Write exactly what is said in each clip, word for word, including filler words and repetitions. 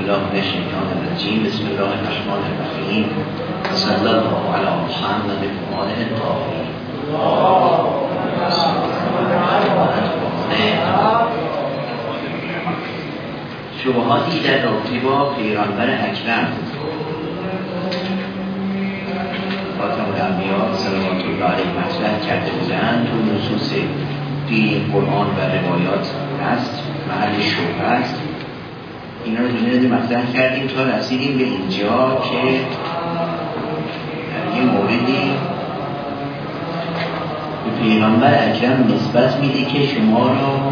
بالله من الشیطان الرجیم. بسم الله الرحمن الرحیم. صلی الله علی محمد و آله الطاهرین. شبهاتی در رابطه با پیغمبر اکرم خاتم الانبیا صلوات الله علیه مطرح کرده بودند. تو نصوص دین قرآن و روایات هست، محل شبهه است. اینا رو دونه دونه مطرح کردیم تا رسیدیم به اینجا که در یه موردی به پیغمبر اکرم نسبت میده که شما رو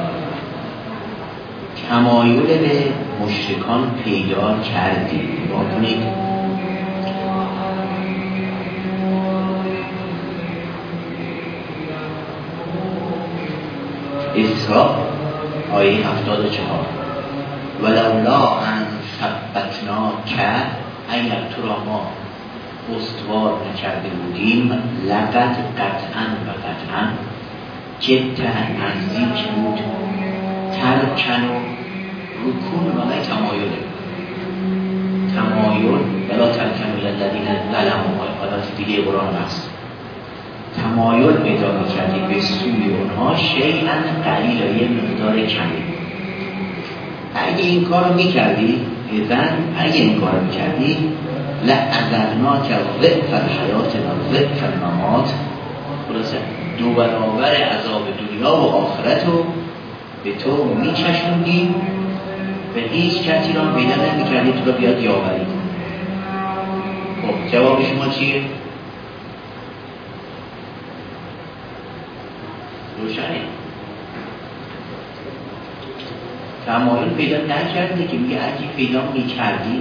تمایل به مشرکان پیدا کردید. واکنید اسراء آیه هفتاد و چهار ولولا ان ثبتناک، اگر تو را ما استوار نکرده بودیم، لقد قطعا و قطعا جدا نزدیک بود ترکن و رکون و نه تمایل تمایل ولا ترکن و للذین ظلموا، آیات دیگه قرآن هست. تمایل پیدا می‌کردید به سوی اونها شیئا قلیلا، یه مقدار کمی. اگه این کار رو می‌کردی، اذن اگه این کار رو می‌کردی لأذقناک ضعف الحیات و ضعف الممات، خلاصه دو برابر عذاب دنیا و آخرت رو به تو می‌چشوندیم و هیچ کسی را پیدا نمی‌کردی تو رو بیاد یاوری کنه. خب جواب شما چیه؟ روشنه. تمایل پیدا نکرده که میگه اگه پیدا میکردی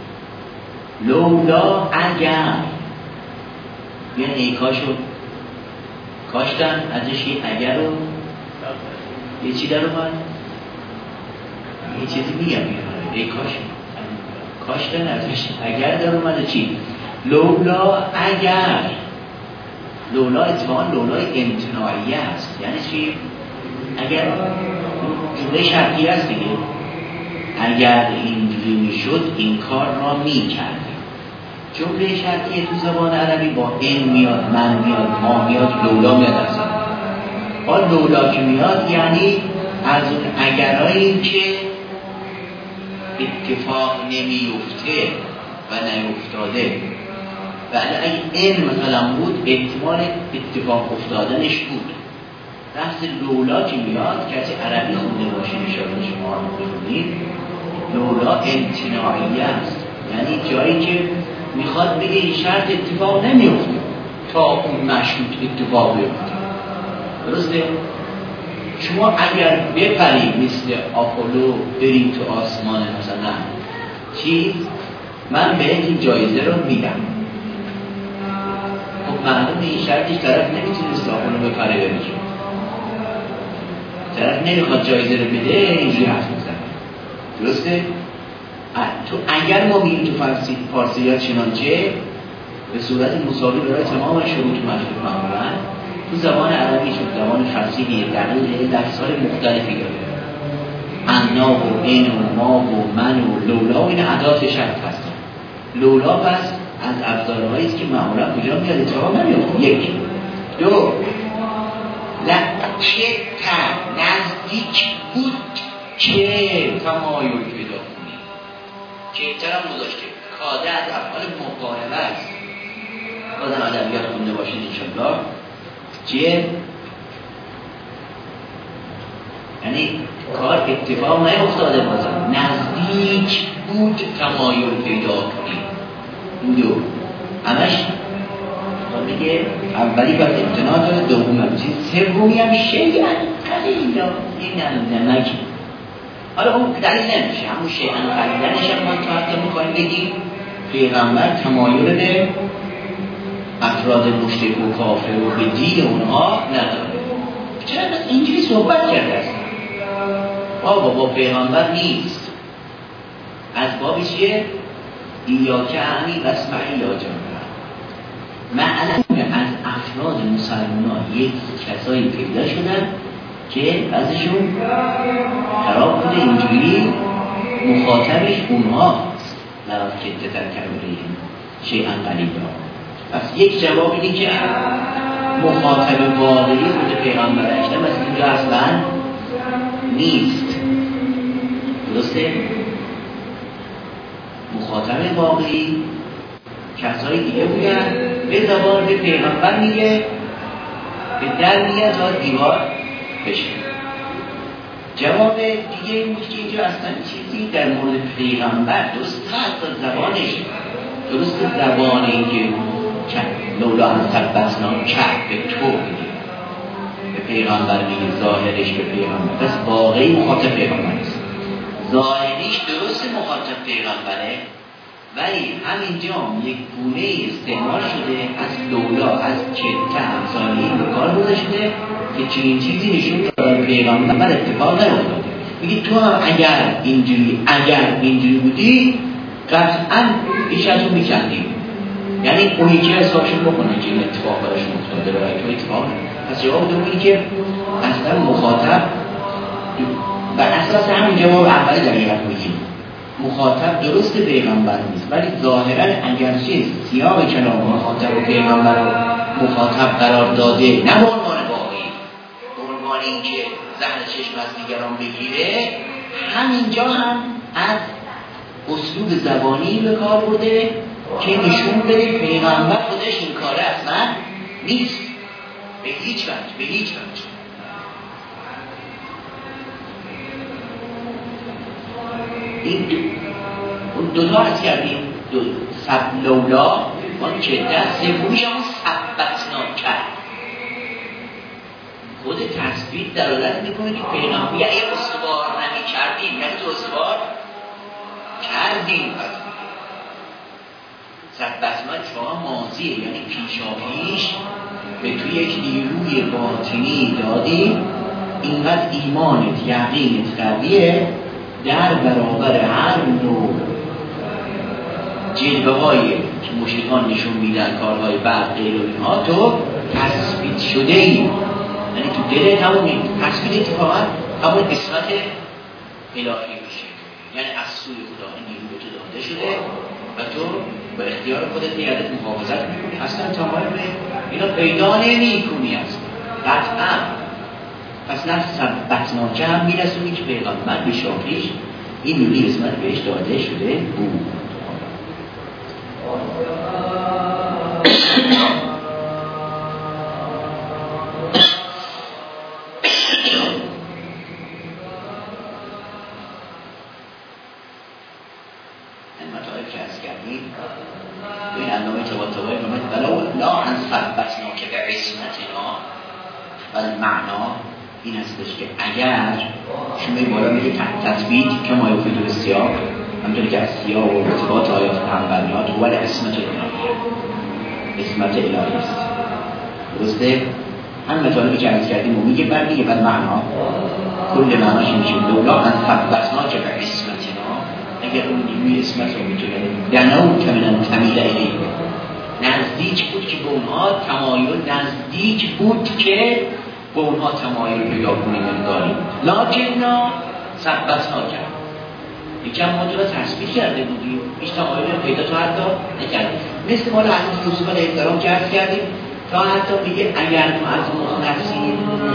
لولا اگر، یعنی ای کاشو کاشتن ازش یه اگر رو یه چی در اومد، یه چیزی میگم ای کاش کاشتن ازش اگر در اومد چی؟ لولا اگر. لولا اتفاقا لولای امتناعیه است. یعنی چی؟ اگر جمله شرطی است دیگه، اگر اینجوری میشد این کار را میکردیم. جمله شرطی تو زبان عربی با این میاد، من میاد، ما میاد، لولا میاد. اصلا با لولا که میاد یعنی از اون اگرایی که اتفاق نمیفته و نیفتاده. ولی اگه این مثلا بود احتمال اتفاق افتادنش بود. لفظ لولا که میاد، کسی عربی خونده باشه نشاید شما رو بخونید، لولا امتناعیه است. یعنی جایی که میخواد بگه این شرط اتفاق نمیفته تا اون مشروط اتفاق بیفته. درسته؟ شما اگر بپرید مثل آپولو برید تو آسمان مثلا چی؟ من بهت این جایزه رو میدم. معلومه این شرطش طرف نمیتونه استاپون رو بپره بریشه. طرف نمیخواد جایزه رو بده، اینجوری حرف میزنه. درسته؟ تو اگر ما بگیم تو فارسی فارسیات چنانچه به صورت مساوی برای تمام شروط مشروط معمولا تو زبان عربی شد، زبان فارسی دقیق لفظ‌های مختلفی داره. انا و این و ما و من و لولا و این ادات شرط هستن. لولا پس از ابزارهایی است که معمولا کجا میاد اتفاق نمیفته. یک دو لکه تا نزدیک بود که تمایل پیدا کنی. که طرف گذاشته کاده از افعال مقاربه است. بازم ادبیات خونده باشید انشالله. چیه؟ یعنی کار اتفاق نیفتاده، بازم نزدیک بود تمایل پیدا کنی. این دو همش میگه اولی باید امتناع داره، دوم هم چیز، سومی هم شیئا قلیلا، این هم نمکی. حالا اون دلیل نمیشه، همون شیئا قلیلنش هم ما تا حتی میخوایم بگیم پیغمبر تمایل به افراد مشرک و کافر و به دین اونها نداره. چرا اینجوری صحبت کرده است؟ بابا با پیغمبر نیست. از بابی چیه؟ یا که امی بسمعی یا جانبه معلومه از افراد مسلمان ها یک کسایی پیدا شدن که ازشون خراب بوده اینجوری مخاطبش اونهاست. لا که تذکرون شیئا قلیلا. پس یک جواب اینه که مخاطب واقعی خود پیغمبر اکرم از اینجا اصلا نیست. درسته؟ مخاطب واقعی کسایی دیگه بودن، به زبان به پیغمبر میگه، به در میگه تا دیوار بشه. جواب دیگه این بود که اینجا اصلا چیزی در مورد پیغمبر درست تا زبانش درست زبان اینکه لولا هم ثبتنا کرد به تو میگه، به پیغمبر میگه، ظاهرش به پیغمبر، پس واقعی مخاطب پیغمبر است. ظاهریش درست مخاطب پیغمبره، ولی همینجا یک گونه استعمال شده از لولا، از کته همسانی به کار برده شده که چنین چیزی نشون داره پیغمبر اتفاق نیفتاده. میگه تو هم اگر اینجوری اگر اینجوری بودی قطعا بیش از اون میکردیم. یعنی اون یکی حسابشون بکنه که این اتفاق براشون افتاده، برای تو اتفاق. پس جواب دومی که اصلا مخاطب بر اساس همین جواب اول دقیقت میگیم مخاطب درست پیغمبر نیست، ولی ظاهرا اگرچه سیاق کلام مخاطب و پیغمبر رو مخاطب قرار داده، نه به عنوان واقعی، به عنوان اینکه زهر چشم از دیگران بگیره، همینجا هم از اسلوب زبانی به کار برده که نشون بده پیغمبر خودش این کاره اصلا نیست، به هیچ وجه، به هیچ وجه. این دو اون دو تا هست کردیم، دو سب لولا اون که دست سومیش همون ثبتنا کرد. خود تثبیت دلالت میکنه که پیغمبر یعنی استوار نمی کردیم، یعنی تو استوار کردیم. ثبتنا چون ماضیه، یعنی پیشا پیش به توی یک نیروی باطنی دادی، اینقدر ایمانت یقینت قویه در برابر هر نوع جلوه هایی که مشرکان نشون میدن، کارهای بعد غیر و اینها، تو تثبیت شده ای، یعنی تو دلت همون تثبیت اتفاقا همون قسمت الهی میشه، یعنی از سوی خدا این نیرو به تو داده شده و تو با اختیار خودت نیادت محافظت میکنی، اصلا تمام به اینا پیدا نمی کنی اصلا قطعا. پس نفس ثبتنا که هم میرسونی که پیغمبر به شاخیش این نوری قسمت بهش داده شده بود. این مطالب که از کردیم این اندامه تواتبای نامد ولو لا عن ثبتنا که به قسمتنا و معنا این هستش که اگر شما این بالا میگه تثبیت که ما یوفید و سیاق، همطوری که از سیاق و ارتباط آیات پیغمبریات هو اسمت الهی، اسمت الهی است. درسته؟ هم مطالبی که عرض کردیم و میگه بر میگه بر معنا کل معناش میشه لولا ان ثبتنا که به اسمتنا، اگر اون نیروی اسمت رو میتونه دنو که من تمیل الیه، نزدیک بود که به اونها تمایل، نزدیک بود که به اونها تمایل پیدا کنیم داریم، لکن نا ثبتنا کرد یکم ما تو را تثبیت کرده بودیم، هیچ تمایل پیدا تو حتی نکردیم. مثل ما رو حضرت یوسف علیه السلام که عرض کردیم تا حتی میگه اگر ما از مخلصین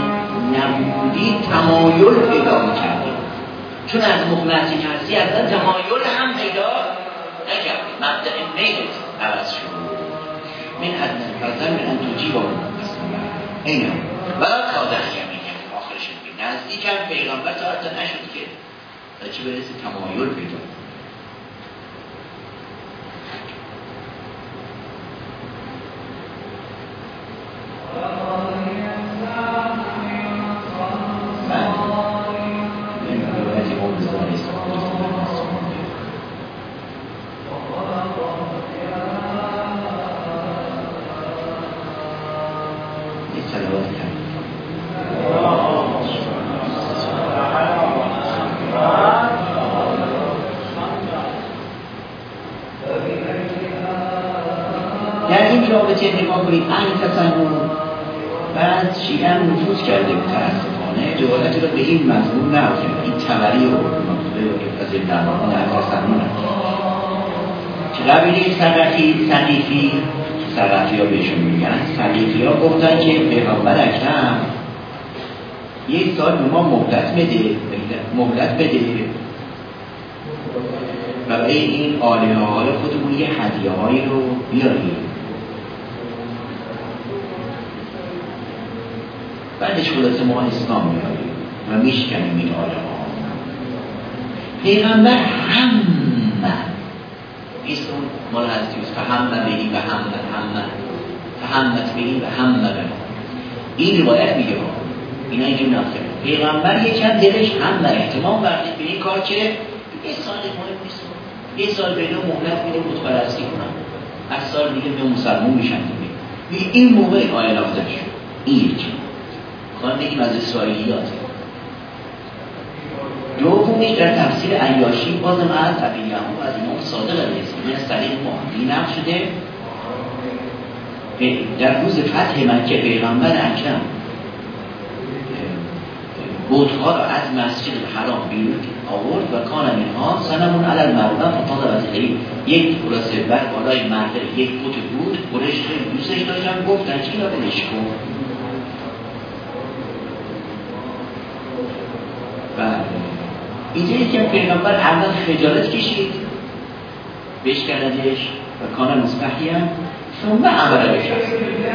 نبودی تمایل پیدا میکردیم، چون از مخلصین هستی اصلا تمایل هم پیدا نکردیم، مبدأ میلت عوض شد. من ادنى الفضل من ان تجیب اینه ولا کادر یمینه آخرش میگه نزدیک هم پیغمبر تا حتی نشد که تا چه برسه تمایل پیدا. اهل تصنع بعد شیعه هم نفوذ کرده متاسفانه میکنه دولتی رو به این مضمون نه این تبری و مطلوبه از این درمان نه تصمیم که قبیله سقفی سقیفی سقفی ها بهشون میگن سقیفی ها گفتن که پیغمبر اکرم یک سال به ما مهلت بده مهلت بده و برای این آلیه های خودمون یه هدیه هایی رو بیاریم بعدش خلاصه ما اسلام میاریم و میشکنیم این آلیه ها. پیغمبر همه ایستون مال هستیوز فهمه بهی و همه همه فهمت بهی و همه به این روایت میگه ها اینا اینجور نفته پیغمبر یه چند دلش هم احتمام بردید به این کار که یه سال مهم نیست یه سال به دو مهلت میده بتپرستی کنم هر سال دیگه به مسلمون میشن دیگه این موقع آیه نازل شد این یکی خواهیم بگیم از اسرائیلیات دومیش در تفسیر عیاشی بازم از ابیلیهو از امام صادق علیه السلام از طریق معاهدی نقل شده در روز فتح مکه پیغمبر اکرم بودها را از مسجد الحرام بیرون آورد و کان منها صنمون علی المروه فطلبت الیه یک خلاصه بر بالای مرده یک بت بود قریش خیلی دوستش داشتن گفتن چی را بلش کن و اینجا یکی هم پیغمبر اول خجالت کشید بشکندش و کان مستحیم ثم عمره بشست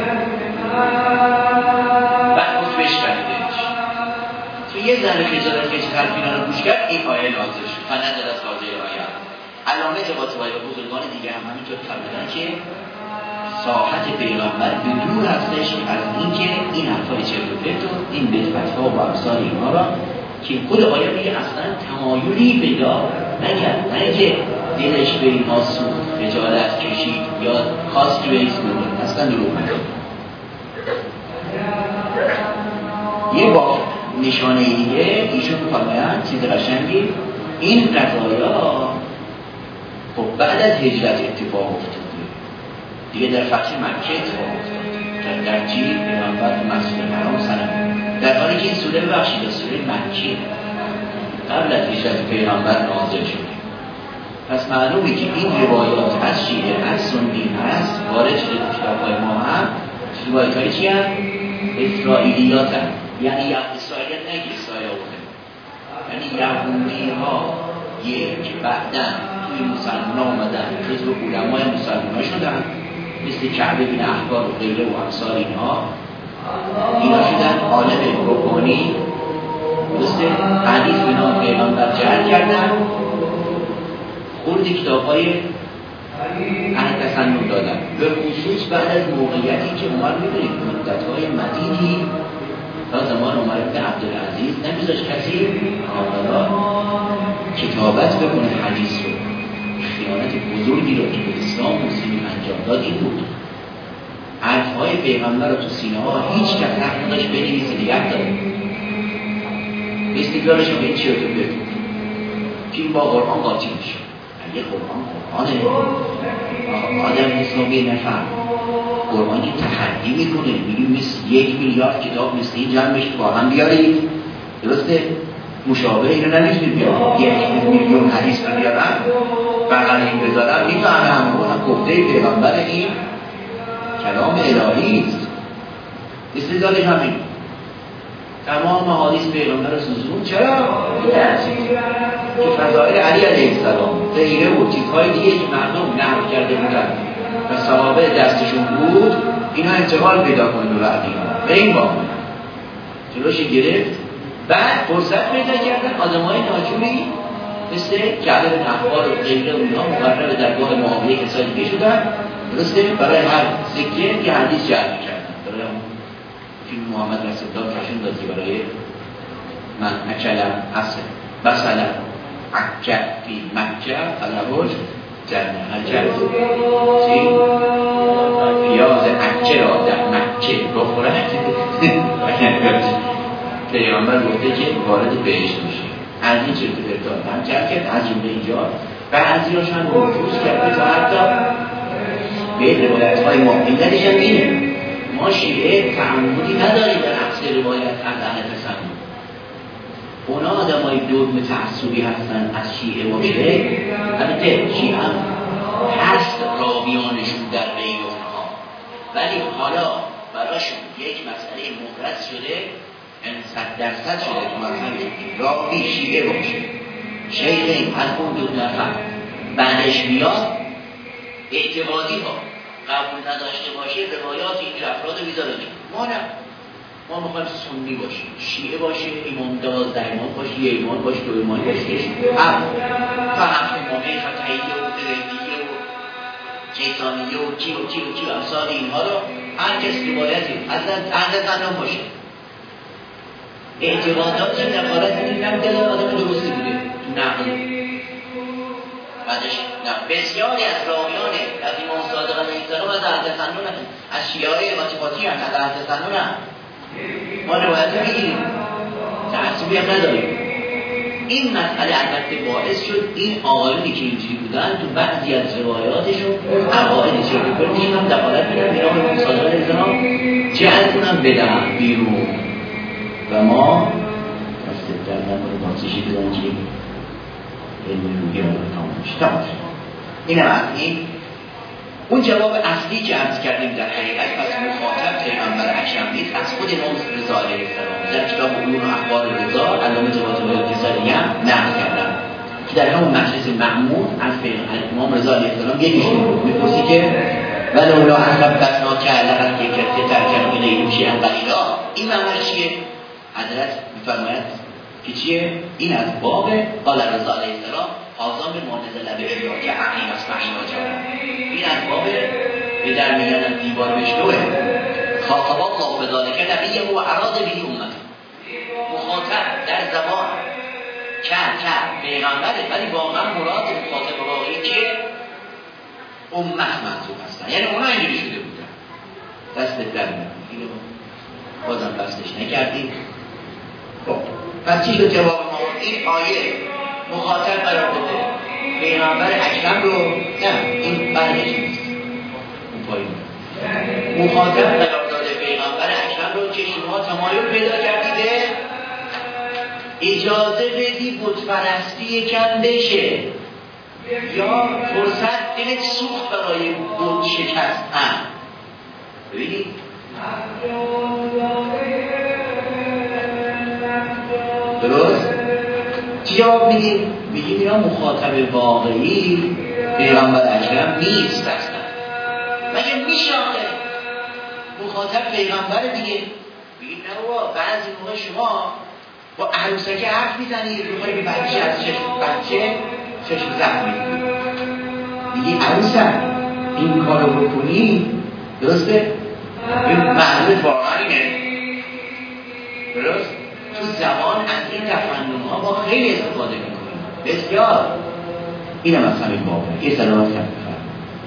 بعد گفت بشکندش تو یه ذره خجالت کشید حرفینا رو گوش کرد این آیه نازل شد فنزل از تازه آیه علامه قاطبای بزرگان دیگه هم همینطور فرمودن که ساحت پیغمبر به دور هستش از اینکه این حرفای چرت و پرت و این بدعت‌ها و امثال اینها را که خود آیه میگه اصلا تمایلی پیدا نکرد نه اینکه دلش به اینها سوخت خجالت کشید یا خواست که به ایست بودن اصلا دروغ میگه یه با نشانه دیگه ایشون فرمایند چیز قشنگی این قضایا خب بعد از هجرت اتفاق افتاده دیگه در فتح مکه اتفاق افتاده در چی؟ پیغمبر تو مسجد الحرام سنم در حالی که این سوره ببخشید سوره مکی قبل از هجرت پیغمبر نازل شده پس معلومه که این روایات از شیعه از سنی هست وارد شده تو کتاب‌های ما هم روایت‌های چی هم؟ اسرائیلیات هم یعنی اسرائیلیات نه که اسرائیل آورده یعنی یهودی ها یه که بعداً توی مسلمان ها آمدن جزو علمای مسلمان ها شدن مثل کعبه بن احبار و غیره و امثال اینها اینا شدن عالم روحانی مثل حدیث به نام پیغمبر جهل کردن خورد کتاب های اهل تسنن دادن به خصوص بعد از موقعیتی که عمر میدونید مدت های مدیدی تا زمان عمر بن عبدالعزیز نمیذاشت کسی آمدار کتابت بکنه حدیث رو خیانت بزرگی رو که به اسلام مسلمین انجام داد این بود حرفهای پیغمبر رو تو سینه ها هیچ کس حق نداشت بنویسه نگه داره استدلالش هم این چیه تو بگو که این با قرآن قاطی میشه اگه قرآن قرآنه آدم اسلامی نفهم قرآن که تحدی میکنه میگیم مثل یک میلیارد کتاب مثل این جمعش با هم بیارید درسته؟ مشابه اینو نمیتونید بیارید یک میلیون حدیث رو بیارن بقیل این بذارن این همه همون هم گفته پیغمبر این کلام الهی است استدلالش همین تمام حدیث پیغمبر سوزون چرا؟ که فضائل علی علیه السلام غیره و چیزهای دیگه که مردم نقل کرده بودن و صحابه دستشون بود اینا انتقال پیدا کنید و بعدی به این با جلوش گرفت بعد فرصت پیدا کردن آدمای ناجوری مثل کعبه بن احبار و غیره و اینا مقرر درگاه معاویه کسایی دیگه شدن درسته برای هر سکه یه حدیث جعل کردن برای فیلم محمد رسول الله کشون دادی برای من اکلم حسن مثلا اکل فی مکه فلهوش جنه اکل چی؟ پیاز اکل را در مکه بخورد پیغمبر گفته که وارد بهشت میشه از این چرت و پرتا هم جمع کرد از جمله اینجا بعضی‌هاش هم نفوذ کرده تا حتی به روایت‌های ما علتش هم اینه ما شیعه تعمدی نداریم در عکس روایت از اهل تسنن اونا آدم های دگم تعصبی هستن از شیعه باشه. البته شیعه هم هست راویانشون در بین اونها، ولی حالا براشون یک مسئله مقرص شده، این صد درصد شده تو مذهبشون راوی شیعه باشه. شیخ این از اون دو نفر بعدش میاد اعتقادی ها قبول نداشته باشه، روایات این افراد رو بیزاره. ما نه، ما میخوایم سنی باشیم، شیعه باشه، امام دوازده امام باشه، یه امام باشه، دو امام باشه، هم تا هفت امامه فتحیه و فقیهیه و شیطانیه و چی و چی و چی و امثال اینها رو هر کس روایتی از اهل زنان باشه. اعتقادات این نفارت این هم دل آدم درستی بوده تو نقل. بعدش بسیاری از راویان از امام صادق علیه السلام از اهل سنن، از شیعه ماتیفاتی هم از اهل سنن هم ما روایت میگیریم، تعصبی هم نداریم. این مسئله البته باعث شد این آقایونی که اینجوری بودن تو بعضی از روایاتشون عقاید چرک پرتشون هم دخالت میدن به نام امام صادق علیه السلام جعل کنن بدن بیرون. و ما دست در نکنه بازشی بدن که علم روحی را تمام شد. این هم از این اون جواب اصلی که عرض کردیم در حقیقت پس مخاطب پیغمبر اکرم نیست، از خود امام رضا علیه السلام در کتاب علوم و اخبار رضا علامه طباطبایی کسانی هم نقل کردن که در همون مجلس معمول از امام رضا علیه السلام یکیشون میپرسی که ولولا احببتنا که لقد که ترکن الیهم شیئا قلیلا. این معنیش چیه؟ حضرت میفرماید که چیه؟ این از باب قال رضا علیه السلام آزام مانز لبه یا که عقیم اسمعین و جارم. این از باب به در میگن دیوار بشنوه خاطب الله بذالک نبیه و اراد به امت. مخاطب در زبان کرد کرد پیغمبره، ولی واقعا مراد مخاطب واقعی که امت محسوب هستن، یعنی اونا اینجوری شده بودن. دست در میگن اینو بازم بستش نکردیم. خب پس چی شد جواب ما؟ این آیه مخاطب قرار بده پیغمبر اکرم رو، نه این برگش نیست، اون پایین مخاطب قرار داده پیغمبر اکرم رو که شما تمایل پیدا کردیده اجازه بدی بتپرستی یکم بشه یا فرصت دلت سوخت برای بت شکستن. ببینید درست؟ چی جواب میدیم؟ میگیم اینا مخاطب واقعی پیغمبر اکرم نیست اصلا. مگه میشه آخه مخاطب پیغمبر دیگه؟ بگیم نه بابا بعضی موقع شما با عروسک حرف میزنید میخوایی به بچه از چشم بچه چشم زخم میدید، میگی عروسک این کارو بکنی درسته؟ این معنیت واقعا اینه درست؟ تو زبان از این تفنن ها ما خیلی استفاده میکنیم بسیار. این هم از همین بابه یه سلامت کرد بفرم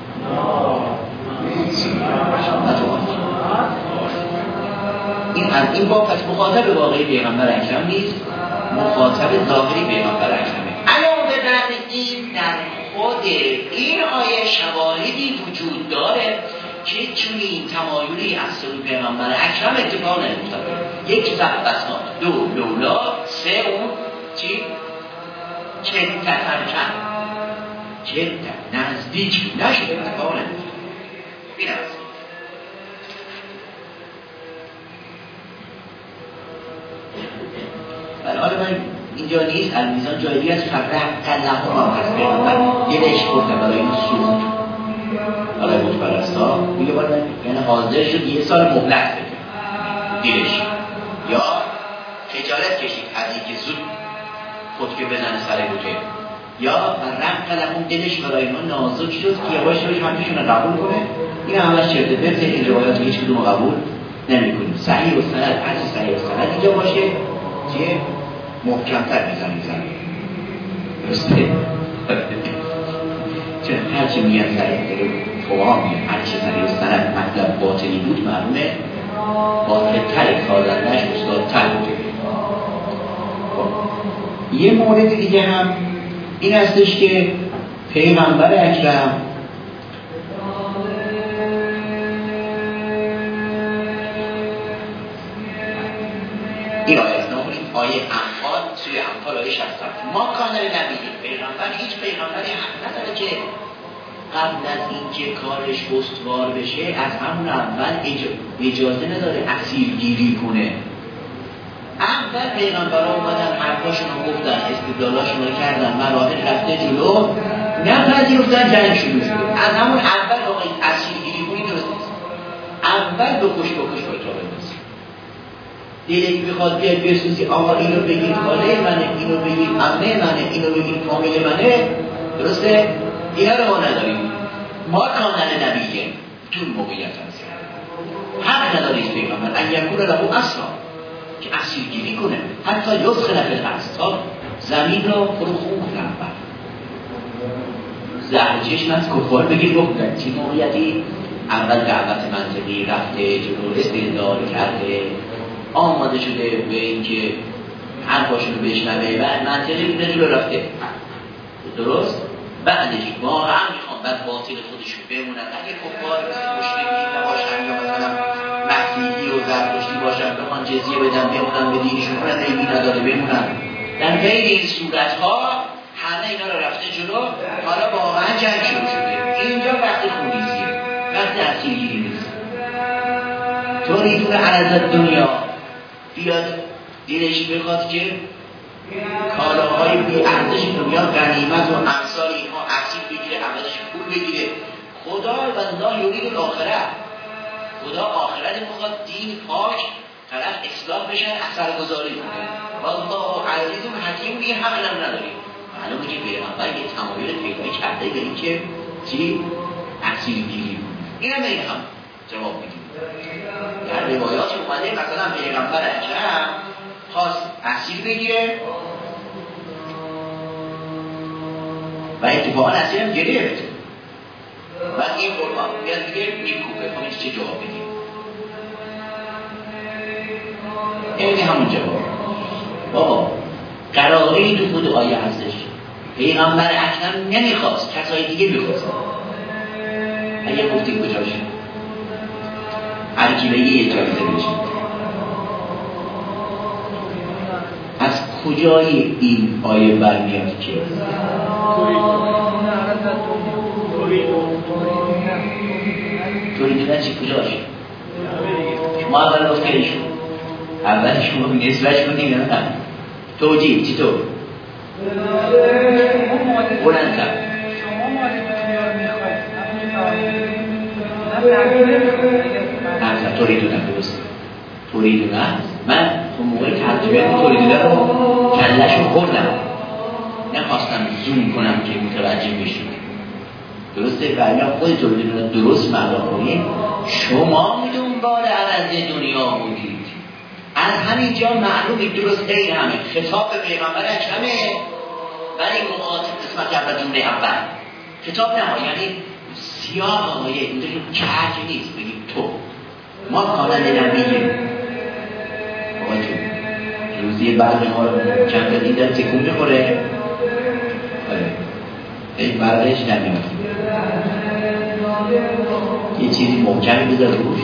این از این باب پس مخاطب واقعی پیغمبر اکرم نیست، مخاطب ظاهری پیغمبر اکرمه. علاوه بر این در خود این آیه شواهدی وجود داره که چنین تمایلی از سوی پیغمبر اکرم اتفاق نیفتاده. یک سبب اسناد، دو لولا، سه اون چی؟ چند تفرکن چند نزدیک نشده اتفاق نیفتاده. این است ولی حالا من اینجا نیست، المیزان جایی از فرق تلهم هم هست پیغمبر دلش کرده برای این سوخت برای بتپرستا میگه باید یعنی حاضر شد یه سال مهلت بده دلش، یا خجالت کشید از اینکه زود خودکه بزنه سر بوته، یا رنگ قلمون دلش برای ما نازک شد که یواش یواش همشون رو قبول کنه. این همش چرت و پرت، این روایات هیچ کدوم قبول نمی‌کنیم. صحیح و سند هرچی صحیح و سند اینجا باشه که محکم‌تر میزنیم زمین درسته؟ چون هرچی میگن صحیح داره فقها میگن هرچی صحیح و سند مطلب باطنی بود معلومه باطن‌تر کاردنش استادتر بوده. یه مورد دیگه هم این هستش که پیغمبر اکرم این آیه نامونید آیه انفال سوی انفال آیه شصت و هفت ما کان نبی پیغمبر هیچ پیغمبری حق نداره که قبل از اینکه کارش استوار بشه از همون اول اجازه نداره اسیرگیری کنه. اول پیغمبرها اومدن حرفاشون رو گفتن، استدلالاشون رو کردن، مراحل رفته جلو، نپذیرفتن، جنگ شروع شده. از همون اول آقای اسیرگیری کنی درست نیست. اول بکش بکش باید را بندازی. دیگه بخواد بیاد بسوزی آقا اینو بگیر خاله منه، اینو بگیر عمه منه، اینو بگیر فامیل منه، درسته؟ اینا رو ما نداریم. ما کانال نبیه تو موقعیت هست حق نداریست پیغمبر ان یکون له اسرا که اسیرگیری کنه، حتی یسخن فی الارض تا زمین رو پرو خوب کنه. زهر چشم از کفار بگیر بکنه چی موقعیتی؟ اول دعوت منطقی رفته جلو، استدلال کرده، آماده شده به اینکه حرفاشون رو بشنوه و منطقی بوده جلو رفته، درست؟ بعدش واقعا میخوام بعد باطل خودشون بمونن. اگه کفار مشرکی نباشن یا مثلا مسیحی و زرتشتی باشن بخوان جزیه بدن بمونن به دینشون کنن عیبی نداره بمونن. در بین این صورتها همه اینا رو رفته جلو. حالا واقعا جنگ شروع شده. اینجا وقت خونریزیه، وقت اسیرگیری نیست. توریدون عرض دنیا بیاد دیرش بخواد که کالاهای بی ارزش دنیا غنیمت و امثال اینها اسیر بگیره، عوضش پول بگیره. خدا و الله یرید الاخره، خدا آخرت میخواد، دین پاک طرف اصلاح بشه، اثرگذاری کنه. والله عزیز حکیم، این حق هم نداریم. معلومه که پیغمبر یه تمایل پیدا کرده به این که چی؟ اسیر گیری. اینم این هم جواب میدیم. در روایات اومده مثلا پیغمبر اکرم خواست اسیر بگیره و اتفاقا اسیر هم گرفت. بعد این قربان بیاد دیگه میکوبه، خواهی چه جواب بدیم؟ این همون جواب. بابا قراره تو خود آیه هستش، پیغمبر اکرم نمیخواست، کسای دیگه میخواست. اگه گفتی کجاش هر کی بگی اجازه بشه. از کجای این آیه برمیاد که توریدونه چی کجاش؟ شما اول گفت که ایشون اول شما نسبش کنید نه توجیه چطور؟ بلندتر شما مالی دنیا رو میخواید نه توریدونه درست توریدونه من اون موقع ترجمه توریدونه رو کلش رو خوردم، نخواستم زوم کنم که متوجه بشید، درسته؟ و اگر خود توریدونه رو درست معنا کنید شما دنبال عرض دنیا بودید. از همینجا معلومه درست این همه خطاب به پیغمبر اکرمه، ولی مخاطب قسمت اول جمله اول خطاب نه، یعنی سیاق آیه اینجا کج نیست بگیم تو ما کانال نبیه آقا جون روزی برق ما رو چند تا دیدن تکون میخوره این برقش نمیاد، یه چیزی محکمی بذار روش.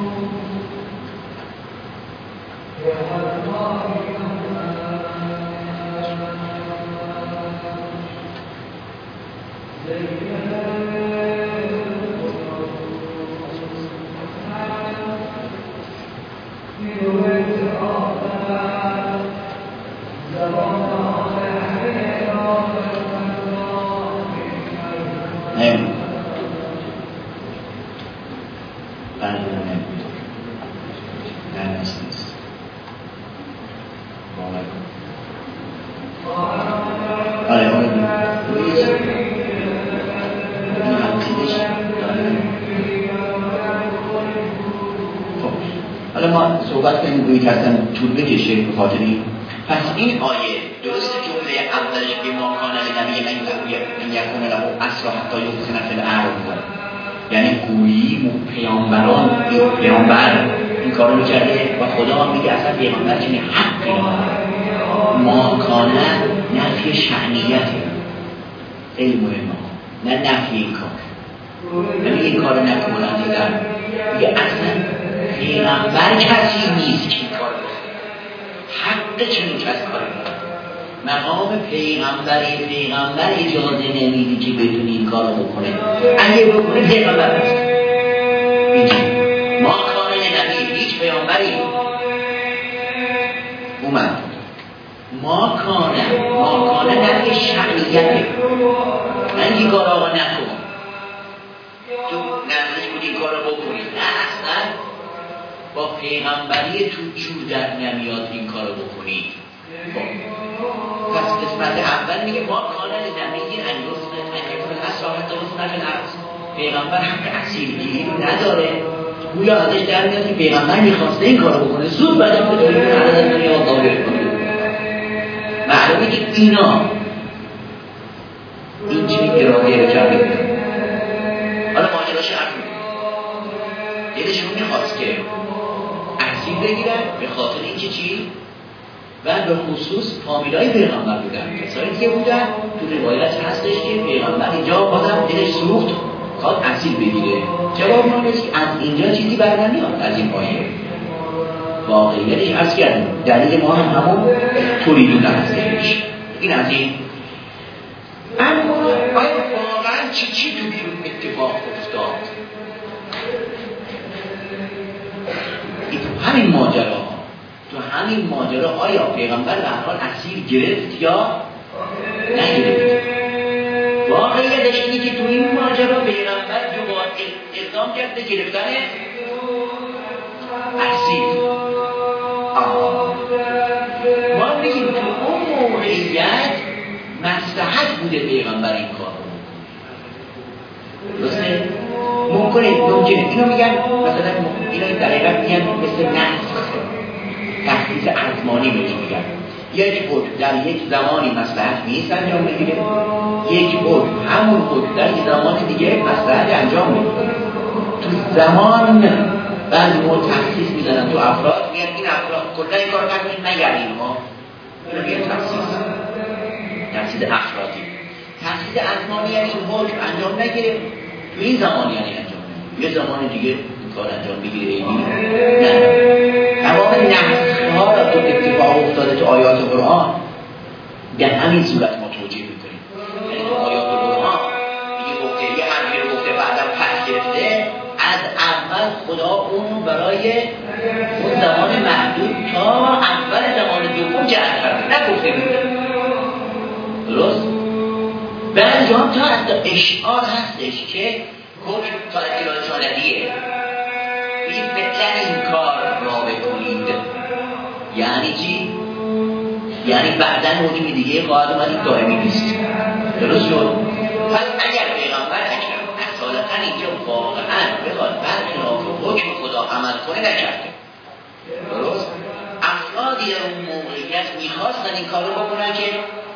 طول بکشه به خاطری. پس این آیه درست جمله اولش به ما کان لنبی ان یکون له اسرا حتی یسخن فی الارض، یعنی گویی پیامبران پیامبر این کارو میکرده و خدا هم میگه اصلا پیامبر چنین حقی نداره. ما کان نفی شأنیته خیلی مهمه، نه نفی این کار، یعنی این کارو نکنن دیگر میگه اصلا پیغمبر کسی نیست که این کار حق چنین کسی کار کنه. مقام پیغمبری پیغمبر اجازه نمیدی که بتونی این کارو بکنه. اگه بکنه پیغمبر هست. ما کار نبی هیچ پیغمبری اومد ما کانه ما کانه نبی شرعیته. من این کار آقا نکن تو نزدیک بود این کار رو بکنی، نه اصلا با پیغمبری تو جور در نمیاد این کار رو بکنید. پس قسمت اول میگه ما کانه نبی انیوز نکنه هست راحت دوست نکنه پیغمبر حق اسیرگیری نداره. گویا ازش در میاد که پیغمبر میخواسته این کار رو بکنه، زود بعدم به طوری که عرض دنیا قابل کنه. معلومه که اینا این چی گرایه رو کرده بودن. حالا ماجراش عرض میکنه دلشون میخواست که اسیر بگیرن به خاطر این که چی؟ و به خصوص فامیلای پیغمبر بودن، کسایی دیگه بودن. تو روایت هستش که پیغمبر اینجا بازم دلش سوخت خواهد اسیر بگیره. جواب ما نیست که از اینجا چیزی بر نمیاد از این آیه. واقعیتش عرض کردیم دلیل ما هم همون توریدون هستش. این از این. اما آیا واقعا چی چی تو بیرون اتفاق افتاد؟ این تو همین ماجرا تو همین ماجرا آیا پیغمبر به هر حال اسیر گرفت یا نگرفت؟ واقعیتش اینه که تو این ماجرا پیغمبر جو با اقدام کرد به گرفتن اسیر. ما میگیم تو اون موقعیت مصلحت بوده پیغمبر این کار درسته؟ ممکنه ممکنه اینو میگن مثلا اینو در حقیقت میگن مثل نسخ تخصیص ازمانی بهش میگن. یک بود در یک زمانی مصلحت نیست انجام بگیره، یک بود همون بود در یک زمان دیگه مصلحت انجام بگیره. تو زمان بعضی موقع تخصیص میزنن تو افراد، میگن این افراد کلا این کار نکنید مگر اینها. اینو میگن تخصیص تخصیص افرادی. تخصیص ازمانی یعنی این حکم انجام نگیره تو این زمان، یعنی انجام نگیره یه زمان دیگه این کار انجام بگیره. این نه تمام نسخ‌ها را تو اتفاق افتاده تو آیات قرآن در همین صورت ما توجیه میکنیم. یعنی تو آیات قرآن میگه گفته یه امری رو گفته بعدم پس گرفته، از اول خدا اون برای اون زمان محدود تا اول زمان دوم جهت کرده، نگفته میده. درست؟ بعد جا تا از اشعار هستش که حکم تا اطلاع سالدیه این فعلا این کار را بکنید. یعنی چی؟ یعنی بعداً حکم دیگه قاعد اومدید دائمی نیست. درست شد؟ پس اگر پیغمبر اکرم اصالتاً اینجا واقعاً بخواد برخلاف حکم خدا عمل کنه نکرده. درست؟ افرادی در اون موقعیت میخواستن این کار رو بکنن که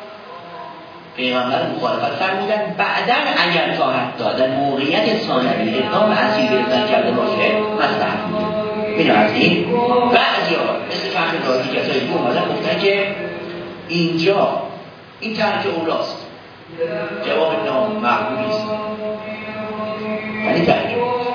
پیغمبر مخالفت فرمودن. بعداً اگر طاعت دادن موقعیت ثانوی اقدام اسیر گرفتن کرده باشه مصلحت بوده. ببین از این بعضیا مثل فخر رازی کسایی که اومدن گفتن که اینجا این ترک اولاست، جواب نام مقبولی است، ولی ترک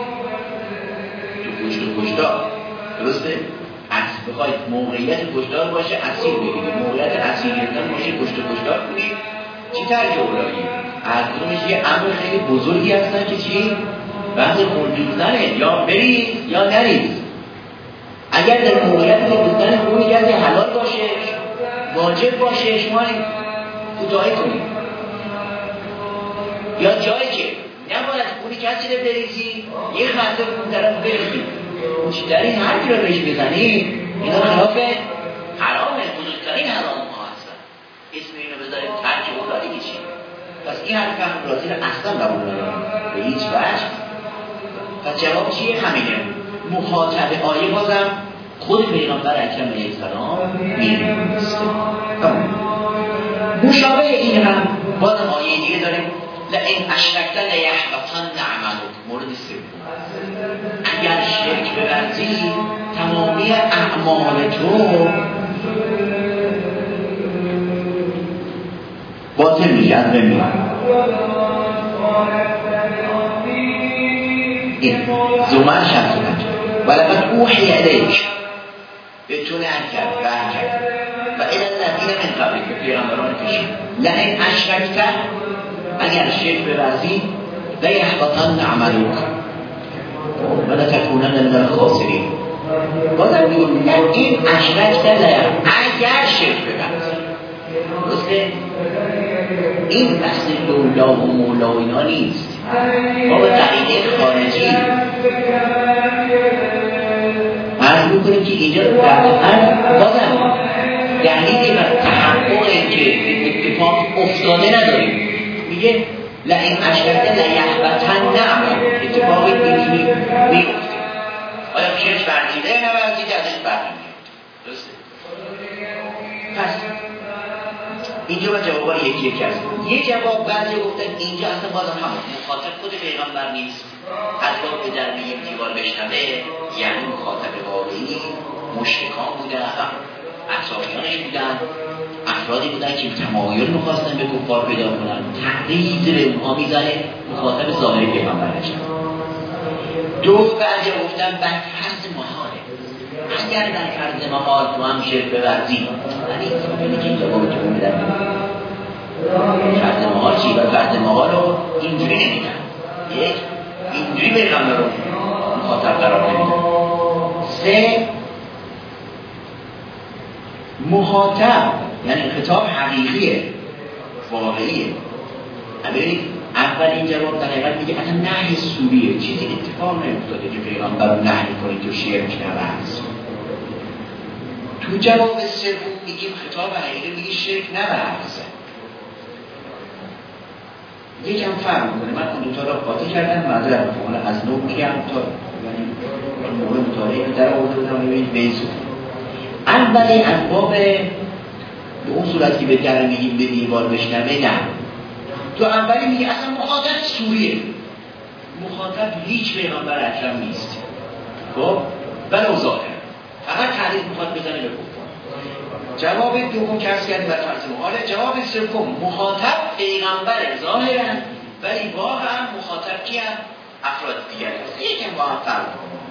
تو کشت و کشتار. درسته؟ از بخواید موقعیت کشتار باشه اسیر بگیرید، موقعیت اسیر گرفتن باشه کشت و کشتار کنید، چی ترک اولایی؟ هر کدومش یه امر خیلی بزرگی هستن که چی؟ بحث خونریختنه، یا برید یا نرید. اگر در موقعیت ریختن خون کسی حلال باشه واجب باشه شما کوتاهی کنید، یا جایی که نباید خونی کسی رو بریزی یه خطه خون طرف بریزی بیشترین حرفی رو بهش بزنید، اینا خلاف حرامه، بزرگترین حرام ها هستن. اسم اینو بذارید ترک اولادی که چی؟ پس این حرف فهم رازی رو اصلا قبول ندارم به هیچ وجه. پس جواب چیه؟ همینه. مخاطب آیه بازم خود پیغمبر اکرم علیه السلام نیست. مشابه این هم بازم آیه دیگه داریم لئن اشرکت لیحبطن عملک. مورد سوم اگر شرک بورزی تمامی اعمال تو باطل میشه، از بین میره. این زمان شمس ولقد اوحی الیک به تو نهی کرد وحی کرد و این الذین من قبلک پیامبران پیش لئن اشرکت اگر شرک بورزی لیحبطن عملک و لتکونن من الخاسرین. بازم میگم لئن اشرکت لیحبطن اگر شرک بورزی. درسته؟ این بحث لولا و مولا و اینا نیست. ما به قاعده خارجی عرض میکنیم که اینجا دقیقا بازم دلیلی و تحققی که اتفاق افتاده نداریم. میگه لئن اشرکت لیحبطن عملک. اتفاقی اینجوری نیفته. آیا شرک ورزیده یا نورزیده ازش برمیاد. درسته؟ پس اینجا با جوابای یکی یکی هست. یه جواب بعضی گفتن اینجا اصلا بازم همون مخاطب خود پیغمبر نیست. حتی به در میگیم دیوار بشنوه یعنی مخاطب واقعی مشرکان بودن، اطرافیانش بودن، افرادی بودن که تمایل می‌خواستن به کفار پیدا کنن. تقریض به اونها میزنه مخاطب ظاهری پیغمبر نشن. دو بعضی گفتن بر فرض محاله. اگر در فرض محال تو هم شرک بورزی یعنی اینجا که اینجا باید تو میدن فرض محال چی؟ و فرض محال رو اینجوری نمیدن. یک اینجوری پیغمبر رو مخاطب قرار نمیدن. سه مخاطب یعنی خطاب حقیقیه واقعیه. ببینید اول این جواب در حقیقت میگه اصلا نهی سوریه، چیزی اتفاق نیفتاده که پیغمبر رو نهی کنید تو شرک نورز. تو جواب سوم میگیم خطاب حقیقی میگه شرک نورز. یکم فرق میکنه. من اون دوتا رو قاطی کردم معذرت میخوام از نو میگم تا یعنی موقع مطالعه در آوردم ببینید بیسو. اولی از باب به اون صورت که به در میگیم به دیوار بشنوه نه. تو اولی میگه اصلا مخاطب سوریه. مخاطب هیچ پیغمبر اکرم نیست. خب ولو ظاهر فقط تعریف میخواد بزنه به کفار. جواب دوم که عرض کردیم بر فرض محاله. جواب سوم مخاطب پیغمبر ظاهرا ولی واقعا مخاطب کی هم افراد دیگر هست. یکم با هم فرق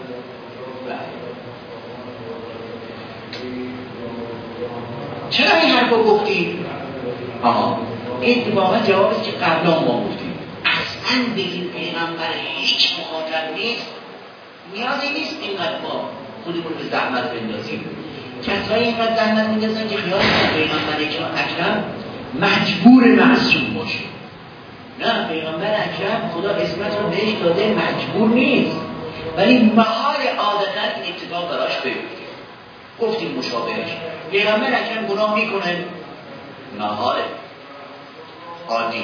چرا این حرف رو گفتیم؟ آها اتفاقا جوابی که قبلا ما گفتیم اصلا به این پیغمبر هیچ مخاطب نیست. نیازی نیست اینقدر ما خودمون به زحمت بندازیم. کسایی اینقدر زحمت میندازن که خیال کنن پیغمبر اکرم مجبور معصوم باشه. نه، پیغمبر اکرم خدا اسمت رو بهش داده مجبور نیست ولی محال عادتا این اتفاق براش بیفته. گفتیم مشابهش پیغمبر اکرم گناه میکنه محاله عادی.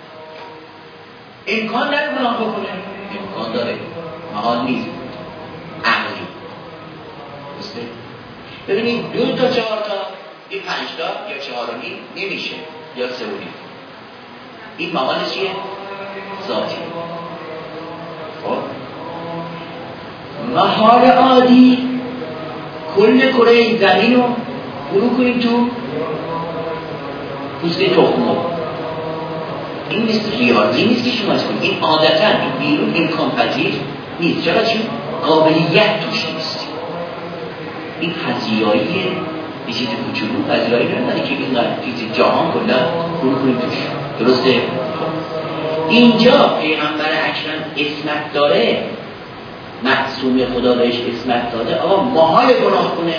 امکان داره گناه بکنه امکان داره محال نیست عقلی. ببینید دو تا چهار تا این پنج تا یا چهار و نیم نمیشه یا سه و نیم. این محال چیه؟ ذاتی. خب محال عادی کل کره زمین رو فرو کنیم تو پوسته تخمو. این نیست ریاضی نیست که شما کنید. این عادتا این بیرون امکان پذیر نیست. چرا؟ چون قابلیت توش نیست. این پذیراییه یه چیز کوچولو پذیرایی نداره که این چیز جهان کلا فرو کنیم توش. درسته؟ اینجا پیغمبر اکرم اسمت داره، معصوم خدا بهش اسمت داده. آقا محال گناه کنه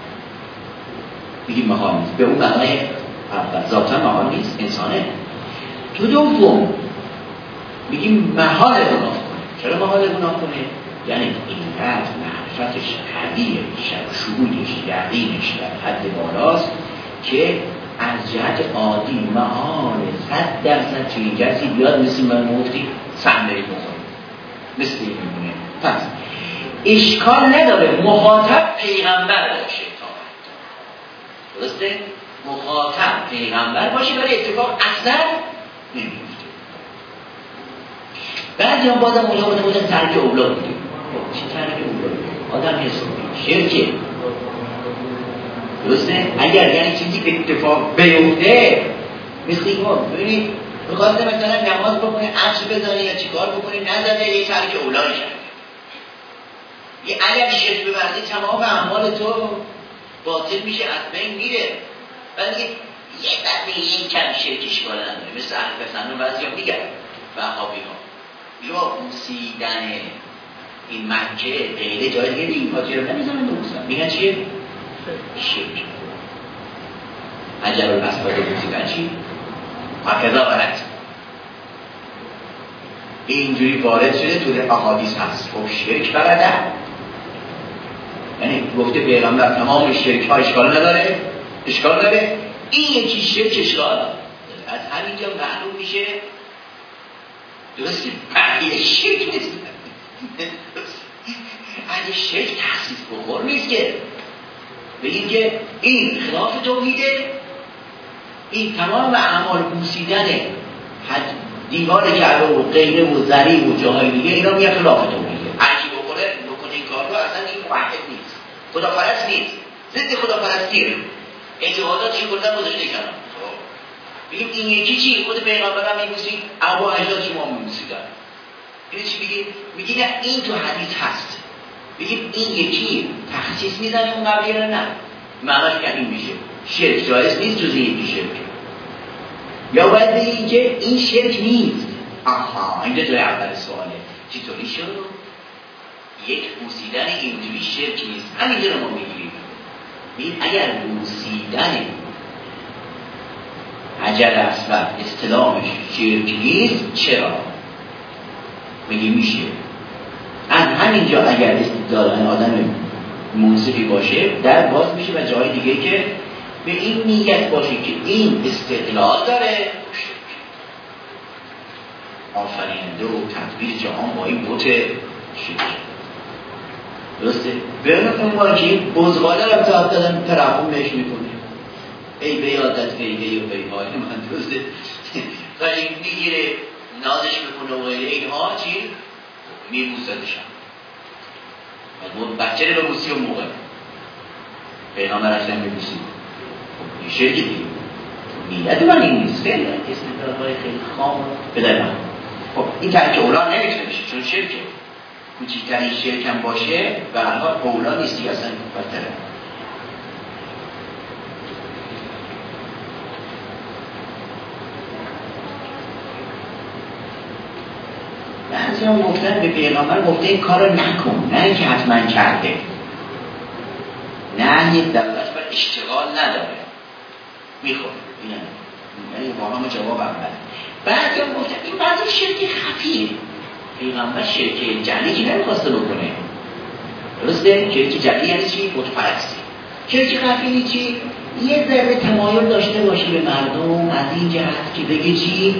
بگیم محال نیست. به اون معنای اول ذاتا محال نیست انسانه. تو دوم میگیم محال گناه کنه. چرا محال گناه کنه؟ یعنی اینقدر معرفتش قویه، شهودش یقینش در حد بالاست که از جهت عادی محال صد درصد چنین کسی بیاد مثل من مفتی صندلی بخوره مثل این میمونه. پس اشکال نداره مخاطب پیغمبر باشه تا حد درسته؟ مخاطب پیغمبر باشه ولی اتفاق اصلا نمیفته. بعضی هم بازم اولا بودن بودن ترک اولاد بودیم. چی ترک اولاد؟ آدم حسابی شرکه. درسته؟ اگر یعنی چیزی که اتفاق بیفته مثل این ها ببینید بخواسته مثلا نماز بکنه عصر بزنه یا چیکار بکنه نزده یه ترک اولاد شده. یه اگر شرک ببردی تمام اعمال تو باطل میشه از بین میره. ولی یه ذره این کم شرک اشکال نداره، مثل اهل فن و بعضیا میگن وهابی ها یا بوسیدن این مکه غیره جای دیگه این حاجی رو نمیزنن ببوسن، میگن چیه؟ شرک. حجر الاسود بوسیدن چی؟ هکذا ورد اینجوری وارد شده تو احادیث هست. خب شرک برده، یعنی گفته پیغمبر تمام شرک ها اشکال نداره، اشکال نداره، این یکی شرک اشکال از همینجا معلوم میشه درسته معنی شرک نیست. اگه شرک تحصیف بخور نیست که بگیم که این خلاف توحیده، این تمام اعمال بوسیدن دیوار کعبه و غیره و ذریع و جاهای دیگه اینا میگه خلاف توحیده. هر کی بکنه بکنه این کار رو اصلا این موحد نیست، خداپرست نیست، ضد خداپرستیه، اعتقاداتش رو کلا گذاشته کنار. بگیم این یکی چی؟ خود پیغمبر هم میگوسید، ابا اجداد شما میگوسیدن. این چی میگی؟ میگی نه این تو حدیث هست. بگیم این یکی تخصیص میزنه اون قبلی رو نه، معناش که این میشه شرک جایز نیست جز این شرک. یا باید بگیم که این شرک نیست. آها اینجا جای اول سواله چطوری شد؟ یک بوسیدن اینجوری شرک نیست، همینجا رو ما میگیریم. این اگر بوسیدن حجر اسود اصطلاحش شرک نیست چرا؟ میگی میشه. از همینجا اگر استدلال آدم منصفی باشه در باز میشه و جای دیگه که به این نیت باشه که این استقلال داره آفریننده و تدبیر جهان با این بوت شرک. درسته؟ برنه اون که این بزغاله رو بتاعت دادن ترحم بهش میکنه، ای بیادت بیده و بیهای من درسته و این میگیره نازش میکنه و اینها چی؟ میبوسدشم بچه رو ببوسی و موقع پیغمبر اکرم میبوسی. این شرک دیگه نیت من این نیست، خیلی اسم دارهای خیلی خام بده من. خب این ترک اولا نمیتونه بشه چون شرکه، کوچکترین شرک هم باشه و هرحال اولا نیستی اصلا بدتره. بعضی هم گفتن به پیغمبر گفته این کار رو نکن، نه اینکه حتما کرده، نه یک دولت بر اشتغال نداره میخوره. یعنی با همه جواب اول. بعضی هم گفتن این بعضی شرک خفیه، پیغمبر شرک جلی که نمیخواسته بکنه. درسته؟ شرک جلی یعنی چی؟ بتپرستی. شرک خفی چی؟ یه ذره تمایل داشته باشی به مردم از این جهت که بگی چی؟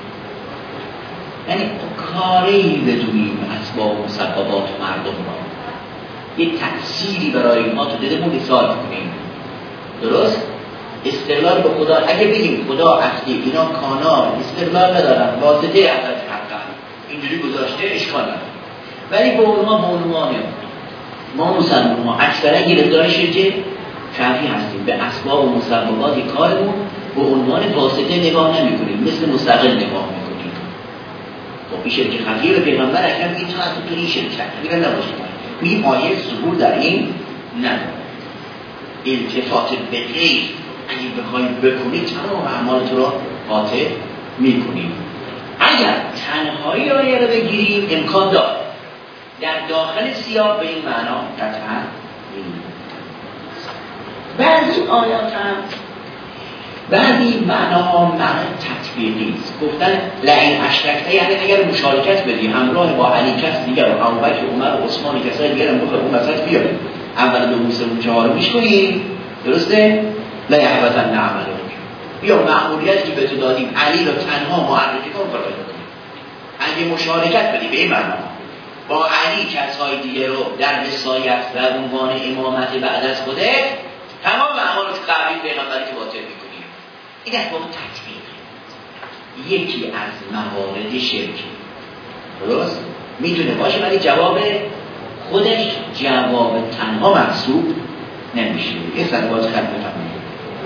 یعنی کاری بدونیم اسباب و مسببات مردم را، یک تأثیری برای اینها تو دلمون ایجاد کنیم. درست؟ استقلال به خدا، اگه بگیم خدا اصلی اینا کانا استقلال ندارن، واسطه ازش حقا اینجوری گذاشته اشکال نداره، ولی به اونها به عنوان ما مسلمان ها اکثرا گرفتار شرک خفی هستیم، به اسباب و مسببات کارمون به عنوان واسطه نگاه نمی کنیم، مثل مستقل نگاه میکنیم. خب این شرک خفی رو پیغمبر اکرم این تا از تو این شرک خفی رو نباشید میگیم آیه ظهور در این نداره. التفات به غیر اگه بخواید بکنید تمام اعمال تو رو قاطع میکنید. اگر تنهایی آیه رو بگیریم امکان داره در داخل سیاق به این معنا قطعا بعضی آیات هم بعضی معنا معنی تطبیقی است. گفتن لئن اشرکته یعنی اگر مشارکت بدی همراه با علی کس دیگر و ابوبکر و عمر و عثمان و کسای دیگر هم بخواد اون وسط بیاریم اول دو موسی و چهار میش کنیم، درسته؟ لا یحبطن عملک. یا مأموریتی که به تو دادیم علی رو تنها معرفی کن کار کنیم. اگه مشارکت بدی به این معنا با علی کسای دیگر رو در وصایت و عنوان امامت بعد از خودت تمام اعمال قبلی پیغمبری که باطل میکنیم. این در واقع تطبیق یکی از موارد شرک. درست؟ میتونه باشه ولی جواب خودش جواب تنها محسوب نمیشه. یه صلوات خط بفرمایید.